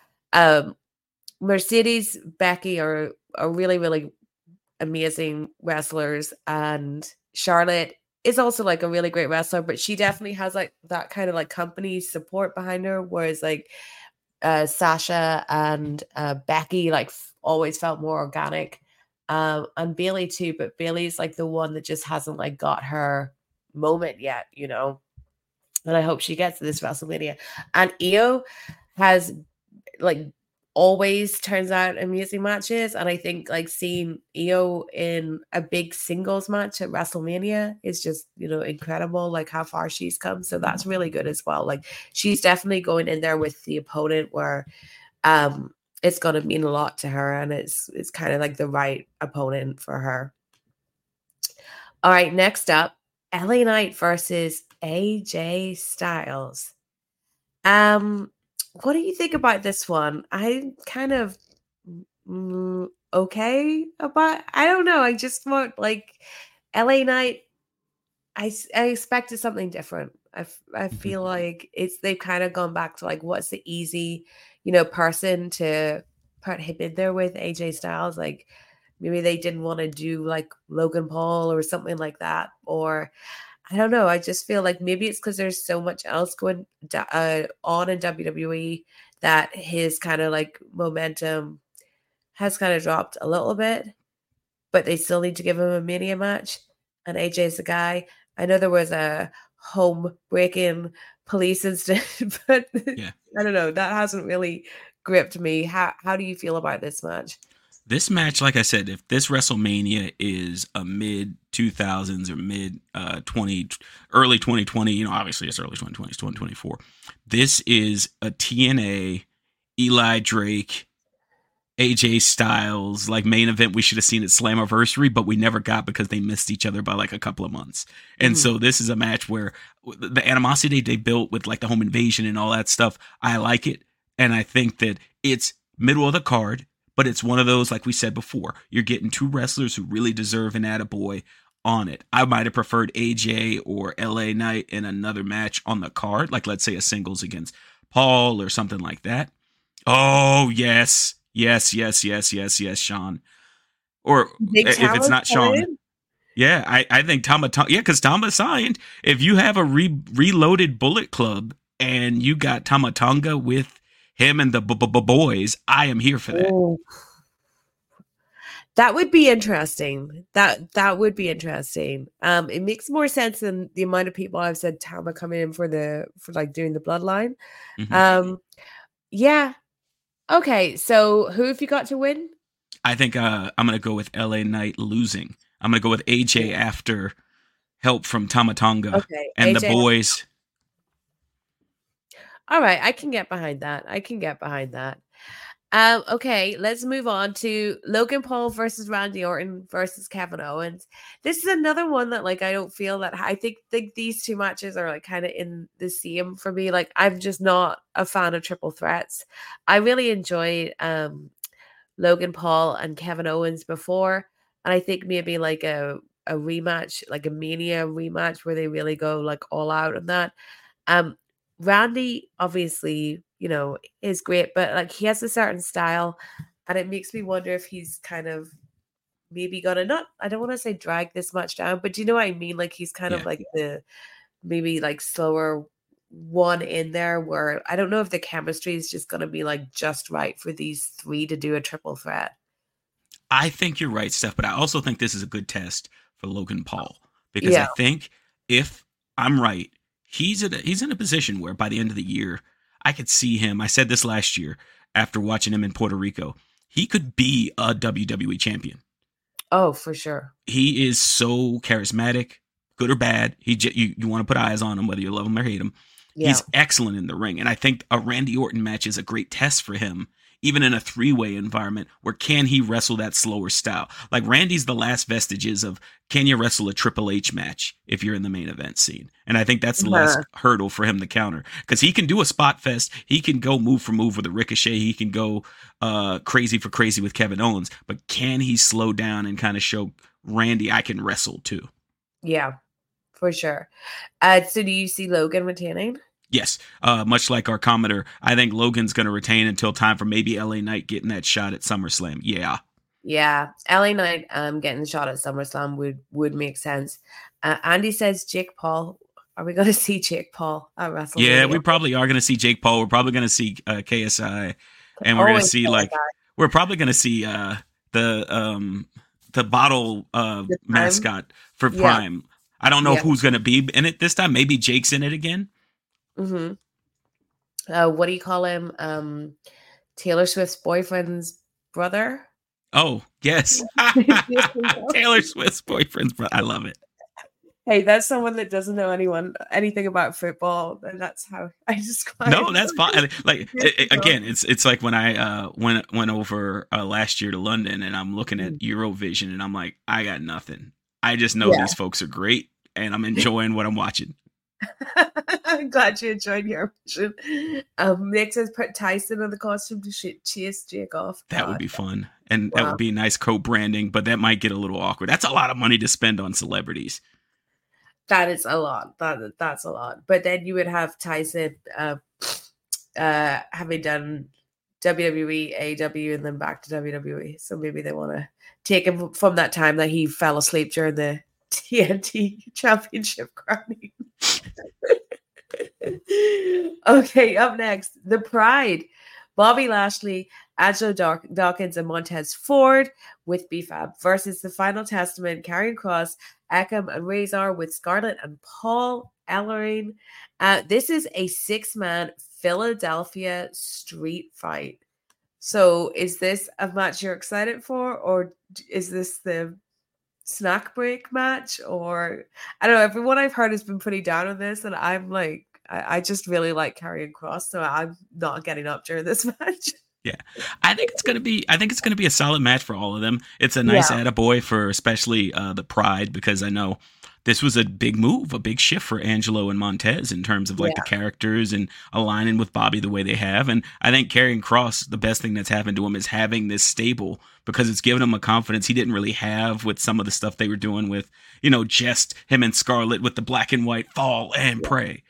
Mercedes, Becky are really, really amazing wrestlers, and Charlotte is also like a really great wrestler, but she definitely has like that kind of like company support behind her, whereas like Sasha and Becky like always felt more organic, and Bayley too, but Bayley's like the one that just hasn't like got her moment yet, and I hope she gets to this WrestleMania. And Io has like always turns out amazing matches, and I think like seeing Io in a big singles match at WrestleMania is just incredible, like how far she's come. So that's really good as well. Like she's definitely going in there with the opponent where it's going to mean a lot to her, and it's kind of like the right opponent for her. All right, next up, LA Knight versus AJ Styles. What do you think about this one? I'm kind of okay about. I don't know. I just want like LA Knight. I expected something different. I feel like they've kind of gone back to like what's the easy, person to put him in there with AJ Styles. Like maybe they didn't want to do like Logan Paul or something like that, or I don't know. I just feel like maybe it's because there's so much else going on in WWE that his kind of like momentum has kind of dropped a little bit, but they still need to give him a Mania match. And AJ's the guy. I know there was a home breaking police incident, but Yeah. I don't know. That hasn't really gripped me. How do you feel about this match? This match, like I said, if this WrestleMania is a mid 2000s or mid early 2020, obviously it's early 2020, it's 2024. This is a TNA, Eli Drake, AJ Styles, like main event we should have seen at Slammiversary, but we never got because they missed each other by like a couple of months. And so this is a match where the animosity they built with like the home invasion and all that stuff, I like it. And I think that it's middle of the card, but it's one of those, like we said before, you're getting two wrestlers who really deserve an attaboy on it. I might have preferred AJ or LA Knight in another match on the card, like let's say a singles against Paul or something like that. Oh, yes. Yes, Sean. Or if it's not Sean. Yeah, I think Tama Tonga. Yeah, because Tama signed. If you have a reloaded Bullet Club and you got Tama Tonga with him and the boys, I am here for that. Oh. That would be interesting. That would be interesting. It makes more sense than the amount of people I've said Tama coming in for like doing the bloodline. Yeah. Okay, so who have you got to win? I think I'm going to go with LA Knight losing. I'm going to go with AJ after help from Tama Tonga and AJ the boys. All right, I can get behind that. Okay, let's move on to Logan Paul versus Randy Orton versus Kevin Owens. This is another one that like I don't feel that I think these two matches are like kind of in the same for me. Like I'm just not a fan of triple threats. I really enjoyed Logan Paul and Kevin Owens before, and I think maybe like a rematch, like a Mania rematch where they really go like all out on that. Randy obviously, is great, but like he has a certain style, and it makes me wonder if he's kind of maybe gonna I don't want to say drag this much down, but do you know what I mean? Like he's kind of like the maybe like slower one in there where I don't know if the chemistry is just gonna be like just right for these three to do a triple threat. I think you're right, Steph, but I also think this is a good test for Logan Paul because I think if I'm right, he's in a position where by the end of the year, I could see him. I said this last year after watching him in Puerto Rico. He could be a WWE champion. Oh, for sure. He is so charismatic, good or bad. You want to put eyes on him, whether you love him or hate him. Yeah. He's excellent in the ring. And I think a Randy Orton match is a great test for him, even in a three-way environment where can he wrestle that slower style? Like Randy's the last vestiges of can you wrestle a Triple H match if you're in the main event scene? And I think that's the last hurdle for him to counter because he can do a spot fest. He can go move for move with a Ricochet. He can go crazy for crazy with Kevin Owens. But can he slow down and kind of show Randy I can wrestle too? Yeah, for sure. So do you see Logan retaining? Yes, much like our commenter, I think Logan's going to retain until time for maybe LA Knight getting that shot at SummerSlam. Yeah, LA Knight getting the shot at SummerSlam would make sense. Andy says Jake Paul. Are we going to see Jake Paul at WrestleMania? Yeah, we probably are going to see Jake Paul. We're probably going to see KSI, and we're going to see we're probably going to see the bottle mascot for Prime. I don't know who's going to be in it this time. Maybe Jake's in it again. What do you call him? Taylor Swift's boyfriend's brother. Oh, yes. Taylor Swift's boyfriend's brother. I love it. Hey, that's someone that doesn't know anything about football, and that's how I describe. No, that's fine. Like again, it's like when I went over last year to London, and I'm looking at Eurovision, and I'm like, I got nothing. I just know these folks are great, and I'm enjoying what I'm watching. I'm glad you enjoyed your version. Nick says put Tyson in the costume to chase Jake off. That would be fun. And that Wow. would be a nice co-branding, but that might get a little awkward. That's a lot of money to spend on celebrities. That is a lot. That's a lot. But then you would have Tyson having done WWE, AEW, and then back to WWE. So maybe they want to take him from that time that he fell asleep during the TNT Championship crowning. Okay, up next, The Pride. Bobby Lashley, Angelo Dawkins, and Montez Ford with BFAB versus The Final Testament, Karrion Kross, Akam, and Razor with Scarlett and Paul Ellering. This is a 6-man Philadelphia street fight. So is this a match you're excited for, or is this the snack break match? Or I don't know, everyone I've heard has been pretty down on this, and I'm like, I just really like Karrion Kross, so I'm not getting up during this match. Yeah, I think it's gonna be a solid match for all of them. It's a nice attaboy for especially the Pride, because I know this was a big move, a big shift for Angelo and Montez in terms of like the characters and aligning with Bobby the way they have. And I think Karrion Kross, the best thing that's happened to him is having this stable, because it's given him a confidence he didn't really have with some of the stuff they were doing with, just him and Scarlett with the black and white fall and pray,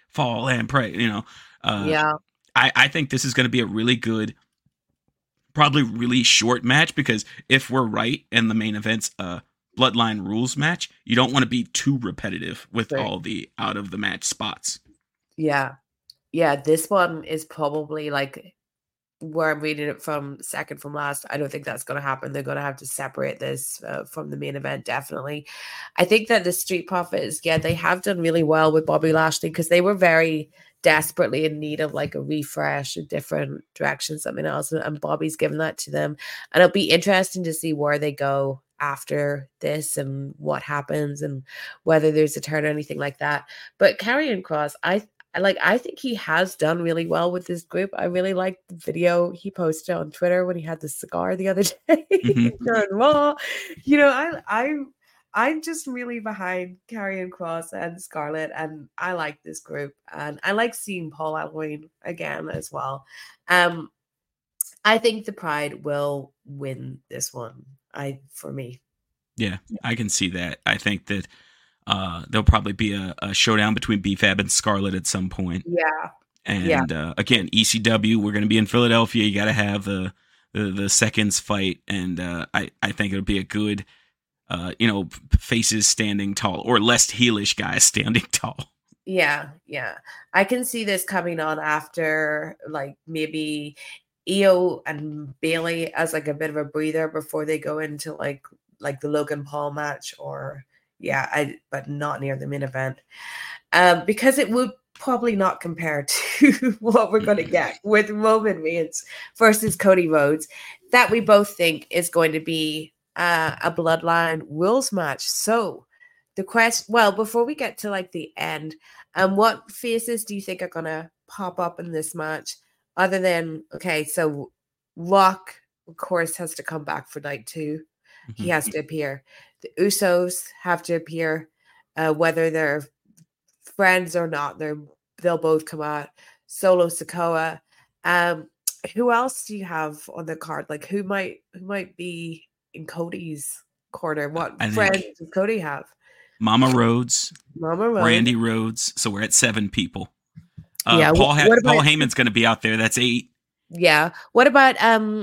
I think this is going to be a really good, probably really short match, because if we're right and the main event's Bloodline rules match, you don't want to be too repetitive with all the out of the match spots. Yeah. This one is probably like where I'm reading it from second from last. I don't think that's going to happen. They're going to have to separate this from the main event. Definitely. I think that the Street Profits, they have done really well with Bobby Lashley, because they were very desperately in need of like a refresh, a different direction, something else. And Bobby's given that to them. And it'll be interesting to see where they go after this and what happens and whether there's a turn or anything like that. But Karrion Kross, I think he has done really well with this group. I really liked the video he posted on Twitter when he had the cigar the other day during Raw. I'm just really behind Karrion Kross and Scarlett, and I like this group, and I like seeing Paul Ellering again as well. I think the Pride will win this one. For me. Yeah, I can see that. I think that there'll probably be a showdown between BFAB and Scarlett at some point. Yeah. And again, ECW, we're going to be in Philadelphia. You got to have the seconds fight, and I think it'll be a good, faces standing tall, or less heelish guys standing tall. Yeah. I can see this coming on after, like, maybe Io and Bailey as like a bit of a breather before they go into like the Logan Paul match, but not near the main event, because it would probably not compare to what we're going to get with Roman Reigns versus Cody Rhodes, that we both think is going to be a Bloodline rules match. So the question, before we get to like the end, what faces do you think are going to pop up in this match? Other than, so Rock, of course, has to come back for night 2. He has to appear. The Usos have to appear, whether they're friends or not. They'll both come out. Solo Sikoa. Who else do you have on the card? Like, who might be in Cody's corner? What friends does Cody have? Mama Rhodes, Brandy Rhodes. So we're at 7 people. Paul Heyman's going to be out there. That's 8. Yeah. What about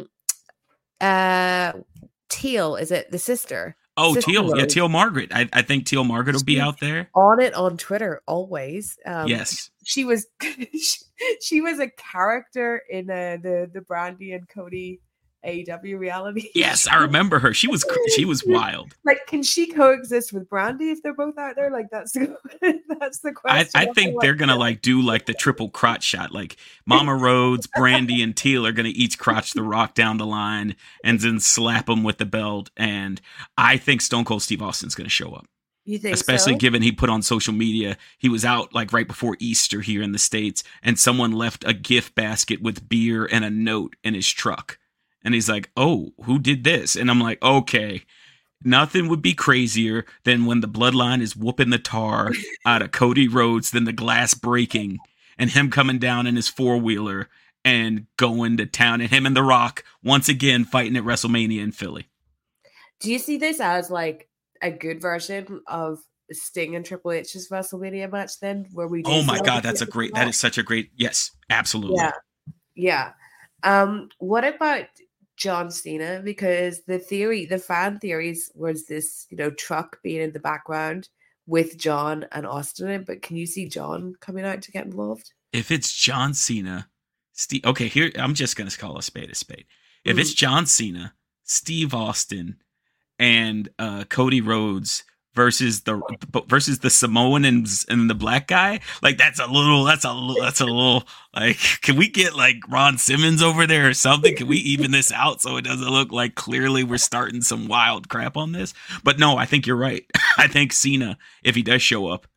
Teal? Is it the sister? Oh, Sister Teal. Rose. Yeah, Teal Margaret. I think Teal Margaret will be out there. On it on Twitter always. Yes. She was she was a character in the Brandy and Cody AEW reality. Yes, I remember her. She was wild. Like, can she coexist with Brandy if they're both out there? Like, that's the question. I think they're gonna like do like the triple crotch shot. Like Mama Rhodes, Brandy, and Teal are gonna each crotch the Rock down the line and then slap him with the belt. And I think Stone Cold Steve Austin's gonna show up. You think Especially so? given he put on social media, he was out like right before Easter here in the States, and someone left a gift basket with beer and a note in his truck. And he's like, oh, who did this? And I'm like, okay, Nothing would be crazier than when the bloodline is whooping the tar out of Cody Rhodes, then the glass breaking, and him coming down in his four-wheeler and going to town, and him and The Rock once again fighting at WrestleMania in Philly. Do you see this as like a good version of Sting and Triple H's WrestleMania match then, where we? Oh my God, that is such a great. Yes, absolutely. Yeah. What about John Cena? Because the fan theories was this, truck being in the background with John and Austin in it, but can you see John coming out to get involved? If it's John Cena, Steve. Okay, here I'm just gonna call a spade a spade. If it's John Cena, Steve Austin, and Cody Rhodes versus the Samoan and the black guy, like that's a little like, can we get like Ron Simmons over there or something? Can we even this out so it doesn't look like clearly we're starting some wild crap on this? But no, I think you're right. I think Cena, if he does show up,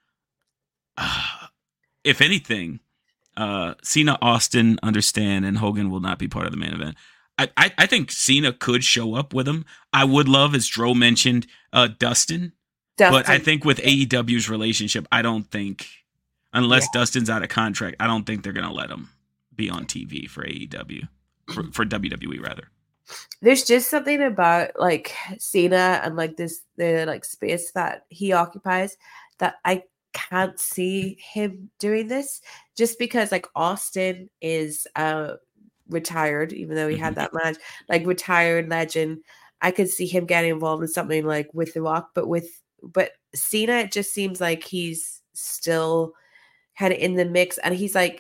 if anything, Cena, Austin, understand, and Hogan will not be part of the main event. I think Cena could show up with him. I would love, as Dro mentioned, Dustin. But I think with AEW's relationship, I don't think, unless Dustin's out of contract, I don't think they're going to let him be on TV for AEW, for WWE rather. There's just something about like Cena and like the like space that he occupies that I can't see him doing this, just because like Austin is retired, even though he had that match, like retired legend. I could see him getting involved in something like with The Rock, but Cena, it just seems like he's still kind of in the mix, and he's a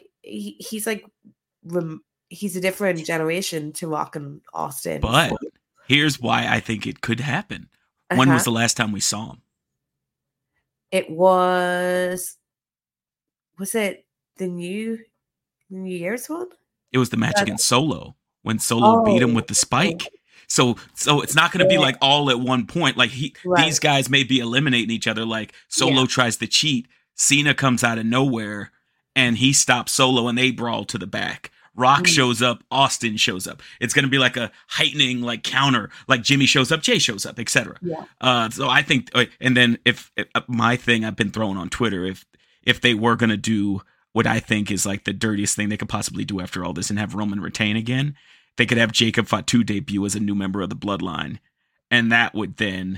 different generation to Rock and Austin. But here's why I think it could happen. When was the last time we saw him? It was it the New Year's one? It was the match against Solo, when Solo beat him with the spike. So it's not going to be like all at one point. Like these guys may be eliminating each other. Like Solo tries to cheat, Cena comes out of nowhere and he stops Solo, and they brawl to the back. Rock shows up, Austin shows up. It's going to be like a heightening like counter, like Jimmy shows up, Jay shows up, etc. So I think, and then if my thing I've been throwing on Twitter, if they were going to do what I think is like the dirtiest thing they could possibly do after all this and have Roman retain again, they could have Jacob Fatu debut as a new member of the Bloodline. And that would then...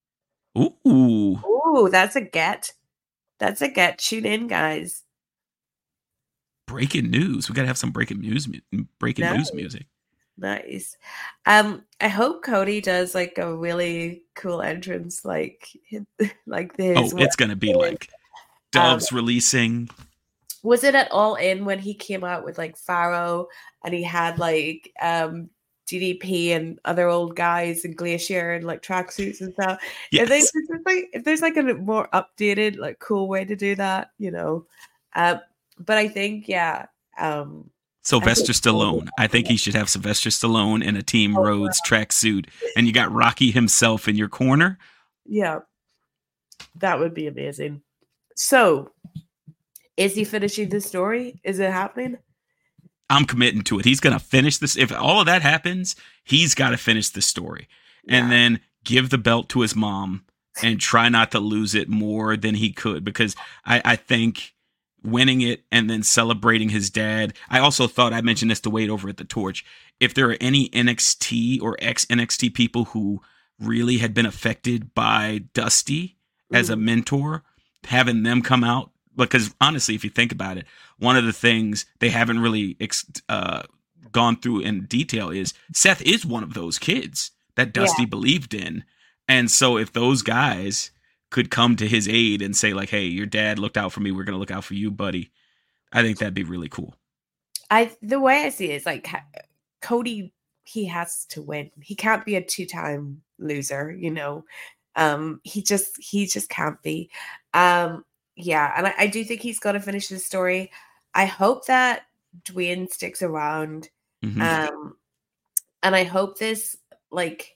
Ooh, that's a get. That's a get. Tune in, guys. Breaking news. We got to have some breaking news music. Nice. I hope Cody does like a really cool entrance, like this. It's going to be like Doves releasing... Was it at All In when he came out with like Pharaoh and he had like DDP and other old guys and Glacier and like tracksuits and stuff? Yes. If there's like a more updated, like cool way to do that, But I think, Sylvester Stallone. I think he should have Sylvester Stallone in a Team Rhodes tracksuit, and you got Rocky himself in your corner. Yeah, that would be amazing. So, is he finishing the story? Is it happening? I'm committing to it. He's going to finish this. If all of that happens, he's got to finish the story and then give the belt to his mom and try not to lose it more than he could, because I think winning it and then celebrating his dad. I also thought, I mentioned this to Wade over at the Torch, if there are any NXT or ex-NXT people who really had been affected by Dusty as a mentor, having them come out. Because honestly, if you think about it, one of the things they haven't really gone through in detail is Seth is one of those kids that Dusty believed in. And so if those guys could come to his aid and say like, hey, your dad looked out for me, we're going to look out for you, buddy, I think that'd be really cool. The way I see it is like Cody, he has to win. He can't be a 2-time loser, he just can't be. Yeah, and I do think he's got to finish the story. I hope that Dwayne sticks around. And I hope this, like,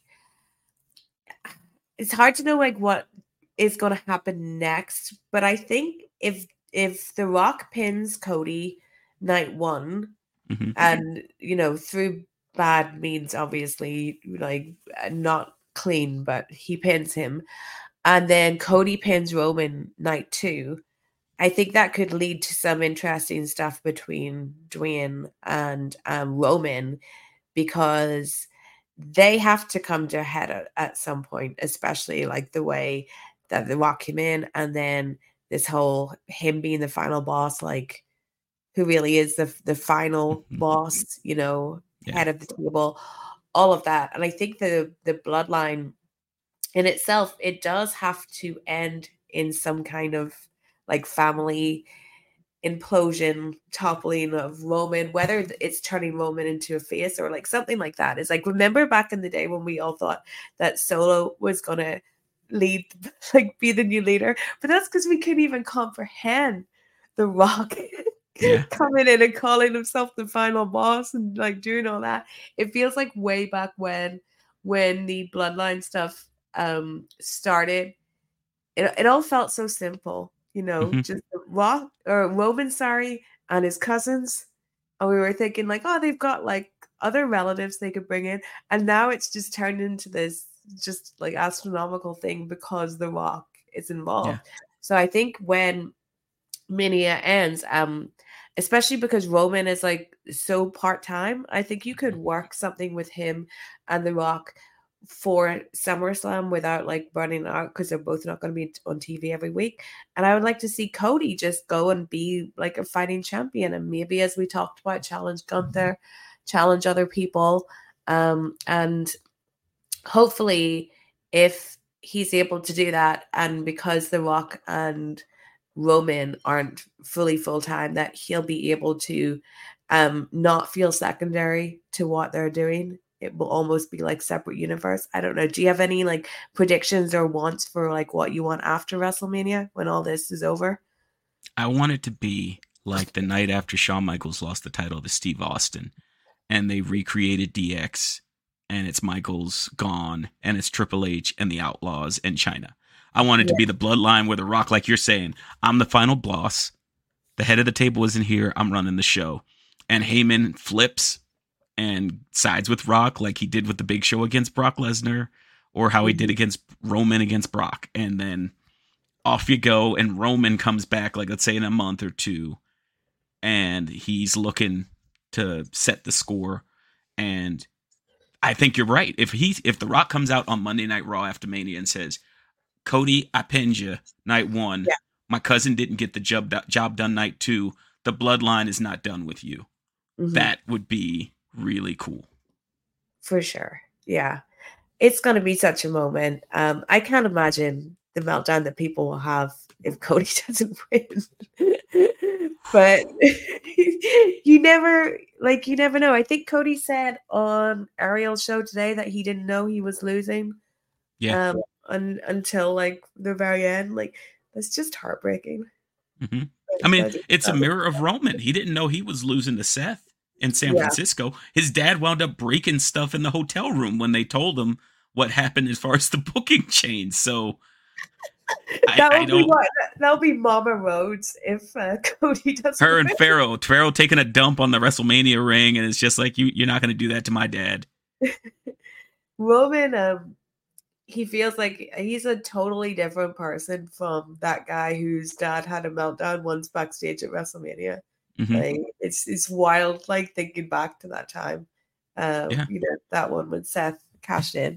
it's hard to know, like, what is going to happen next. But I think if The Rock pins Cody night one, and, through bad means, obviously, like, not clean, but he pins him. And then Cody pins Roman night 2. I think that could lead to some interesting stuff between Dwayne and Roman, because they have to come to a head at some point, especially like the way that The Rock came in, and then this whole him being the final boss, like who really is the final boss, head of the table, all of that. And I think the bloodline in itself, it does have to end in some kind of like family implosion, toppling of Roman, whether it's turning Roman into a face or like something like that. It's like, remember back in the day when we all thought that Solo was gonna lead, like be the new leader, but that's because we couldn't even comprehend The Rock coming in and calling himself the final boss and like doing all that. It feels like way back when the bloodline stuff started, it all felt so simple, just Rock or Roman, and his cousins. And we were thinking like, oh, they've got like other relatives they could bring in. And now it's just turned into this just like astronomical thing because The Rock is involved. Yeah. So I think when Mania ends, especially because Roman is like so part-time, I think you could work something with him and The Rock for SummerSlam without like burning out, because they're both not going to be on TV every week. And I would like to see Cody just go and be like a fighting champion, and maybe, as we talked about, challenge Gunther, challenge other people, and hopefully if he's able to do that, and because The Rock and Roman aren't fully full-time, that he'll be able to not feel secondary to what they're doing. It will almost be like separate universe. I don't know. Do you have any like predictions or wants for like what you want after WrestleMania when all this is over? I want it to be like the night after Shawn Michaels lost the title to Steve Austin, and they recreated DX, and it's Michaels gone, and it's Triple H and the Outlaws and Chyna. I want it to be the bloodline where The Rock, like you're saying, I'm the final boss. The head of the table isn't here. I'm running the show. And Heyman flips and sides with Rock like he did with the Big Show against Brock Lesnar, or how he did against Roman against Brock. And then off you go, and Roman comes back, like let's say in a month or two, and he's looking to set the score. And I think you're right. If The Rock comes out on Monday Night Raw after Mania and says, Cody, I pinned you night 1. Yeah. My cousin didn't get the job done night 2. The bloodline is not done with you. Mm-hmm. That would be really cool. For sure. Yeah. It's going to be such a moment. I can't imagine the meltdown that people will have if Cody doesn't win. But you never know. I think Cody said on Ariel's show today that he didn't know he was losing. Yeah. Until like the very end. Like, that's just heartbreaking. Mm-hmm. I mean, it's a mirror of Roman. He didn't know he was losing to Seth in San Francisco. His dad wound up breaking stuff in the hotel room when they told him what happened as far as the booking change. So that'll be Mama Rhodes if Cody doesn't. Her and Pharaoh taking a dump on the WrestleMania ring, and it's just like, you're not going to do that to my dad. Roman, he feels like he's a totally different person from that guy whose dad had a meltdown once backstage at WrestleMania. Mm-hmm. Like, it's wild, like thinking back to that time. That one when Seth cashed in.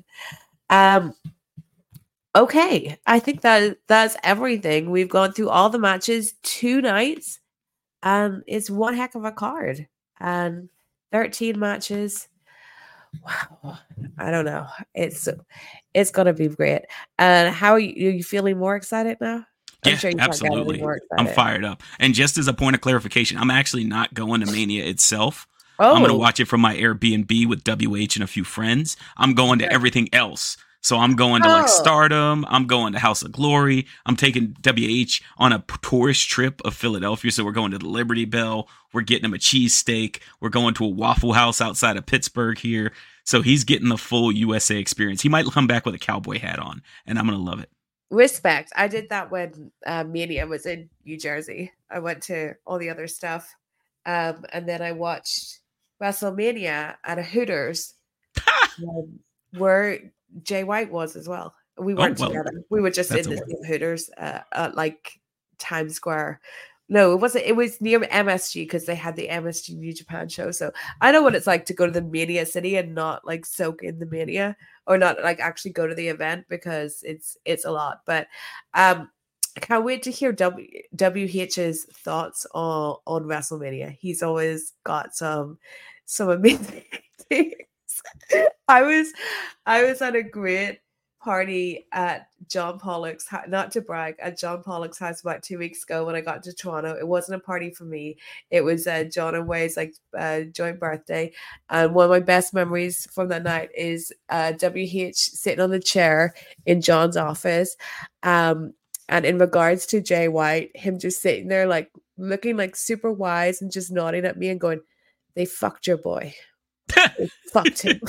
Okay, I think that's everything. We've gone through all the matches, 2 nights. It's one heck of a card. 13 matches. Wow, I don't know. It's gonna be great. How are you feeling more excited now? I'm sure absolutely. I'm fired up. And just as a point of clarification, I'm actually not going to Mania itself. I'm going to watch it from my Airbnb with WH and a few friends. I'm going to everything else. So I'm going to like Stardom. I'm going to House of Glory. I'm taking WH on a tourist trip of Philadelphia. So we're going to the Liberty Bell. We're getting him a cheesesteak. We're going to a Waffle House outside of Pittsburgh here. So he's getting the full USA experience. He might come back with a cowboy hat on, and I'm going to love it. Respect. I did that when Mania was in New Jersey. I went to all the other stuff. And then I watched WrestleMania at a Hooters. Where Jay White was as well. We weren't together. We were just in the same Hooters at like Times Square. No, it wasn't. It was near MSG because they had the MSG New Japan show. So I know what it's like to go to the Mania City and not like soak in the Mania, or not like actually go to the event, because it's a lot. But I can't wait to hear WH's thoughts on WrestleMania. He's always got some amazing things. I was at a great party at John Pollock's, not to brag, at John Pollock's house about 2 weeks ago when I got to Toronto. It wasn't a party for me. It was John and Way's like joint birthday. And one of my best memories from that night is WH sitting on the chair in John's office. And in regards to Jay White, him just sitting there like looking like super wise and just nodding at me and going, "They fucked your boy. They fucked him."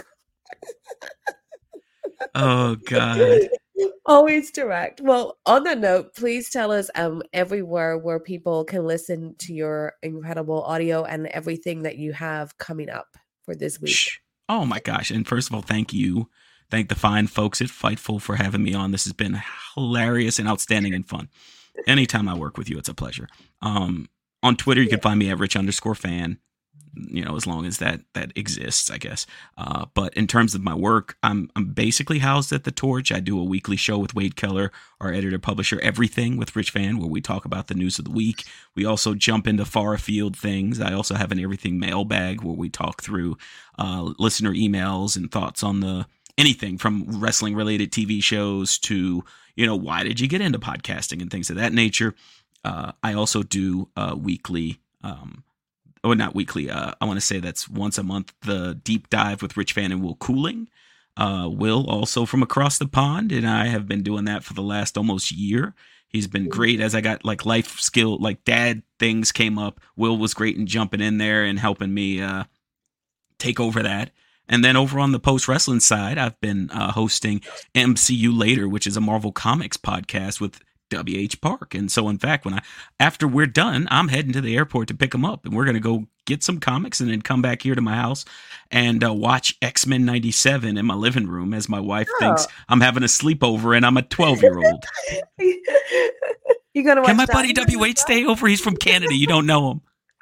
Oh God. Always direct. Well, on that note, please tell us everywhere where people can listen to your incredible audio and everything that you have coming up for this week. Oh my gosh. And first of all, thank you. Thank the fine folks at Fightful for having me on. This has been hilarious and outstanding and fun. Anytime I work with you, it's a pleasure. On Twitter, you can find me at Rich_fan. As long as that exists, I guess. But in terms of my work, I'm basically housed at The Torch. I do a weekly show with Wade Keller, our editor-publisher, Everything with Rich Fan, where we talk about the news of the week. We also jump into far afield things. I also have an Everything mailbag where we talk through listener emails and thoughts on anything from wrestling-related TV shows to, why did you get into podcasting and things of that nature. I also do weekly... not weekly. I want to say that's once a month. The Deep Dive with Rich Fan and Will Cooling. Will, also from across the pond, and I have been doing that for the last almost year. He's been great as I got like life skill, like dad things came up. Will was great in jumping in there and helping me take over that. And then over on the post wrestling side, I've been hosting MCU Later, which is a Marvel Comics podcast with WH Park. And so in fact, after we're done, I'm heading to the airport to pick him up, and we're going to go get some comics and then come back here to my house and watch X-Men 97 in my living room as my wife thinks I'm having a sleepover and I'm a 12-year-old. You gonna watch? Can my buddy WH stay over? He's from Canada. You don't know him.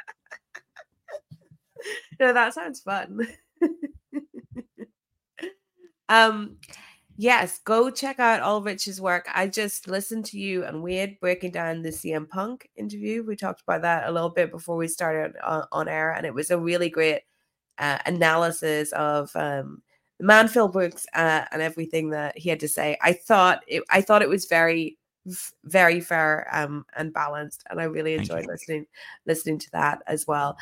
No, that sounds fun. Yes, go check out all Rich's work. I just listened to you and Wade breaking down the CM Punk interview. We talked about that a little bit before we started on air, and it was a really great analysis of the man Phil Brooks and everything that he had to say. I thought it was very, very fair and balanced, and I really enjoyed listening to that as well.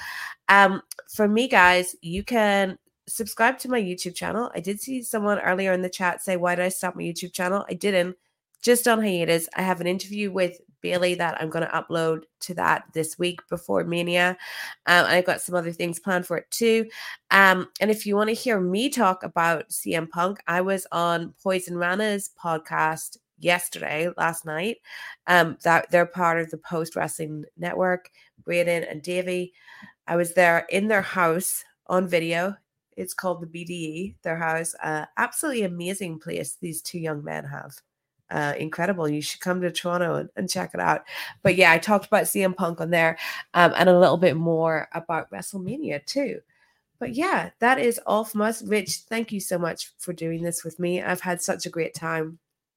For me, guys, you can subscribe to my YouTube channel. I did see someone earlier in the chat say, why did I stop my YouTube channel? I didn't. Just on hiatus. I have an interview with Bailey that I'm going to upload to that this week before Mania. And I've got some other things planned for it too. And if you want to hear me talk about CM Punk, I was on Poison Rana's podcast last night. That they're part of the Post Wrestling Network, Braden and Davey. I was there in their house on video. It's called the BDE, their house. Absolutely amazing place these two young men have. Incredible. You should come to Toronto and check it out. But yeah, I talked about CM Punk on there and a little bit more about WrestleMania too. But yeah, that is all from us. Rich, thank you so much for doing this with me. I've had such a great time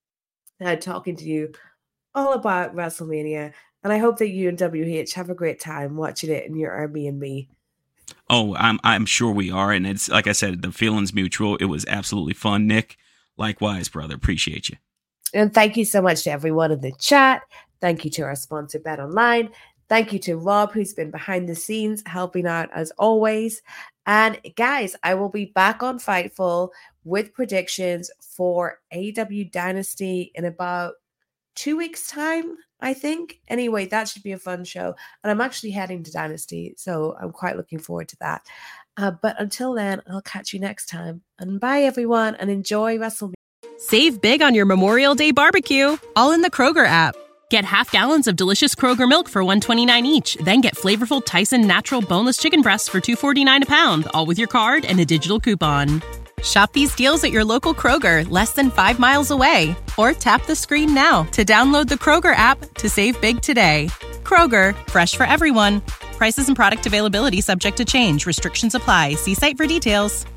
talking to you all about WrestleMania. And I hope that you and WH have a great time watching it in your Airbnb. Oh, I'm sure we are. And it's like I said, the feeling's mutual. It was absolutely fun. Nick, likewise, brother. Appreciate you. And thank you so much to everyone in the chat. Thank you to our sponsor, BetOnline. Thank you to Rob, who's been behind the scenes, helping out as always. And guys, I will be back on Fightful with predictions for AEW Dynasty in about 2 weeks' time, I think. Anyway, that should be a fun show. And I'm actually heading to Dynasty, so I'm quite looking forward to that. But until then, I'll catch you next time. And bye, everyone, and enjoy WrestleMania. Save big on your Memorial Day barbecue, all in the Kroger app. Get half gallons of delicious Kroger milk for $1.29 each. Then get flavorful Tyson natural boneless chicken breasts for $2.49 a pound, all with your card and a digital coupon. Shop these deals at your local Kroger, less than 5 miles away. Or tap the screen now to download the Kroger app to save big today. Kroger, fresh for everyone. Prices and product availability subject to change. Restrictions apply. See site for details.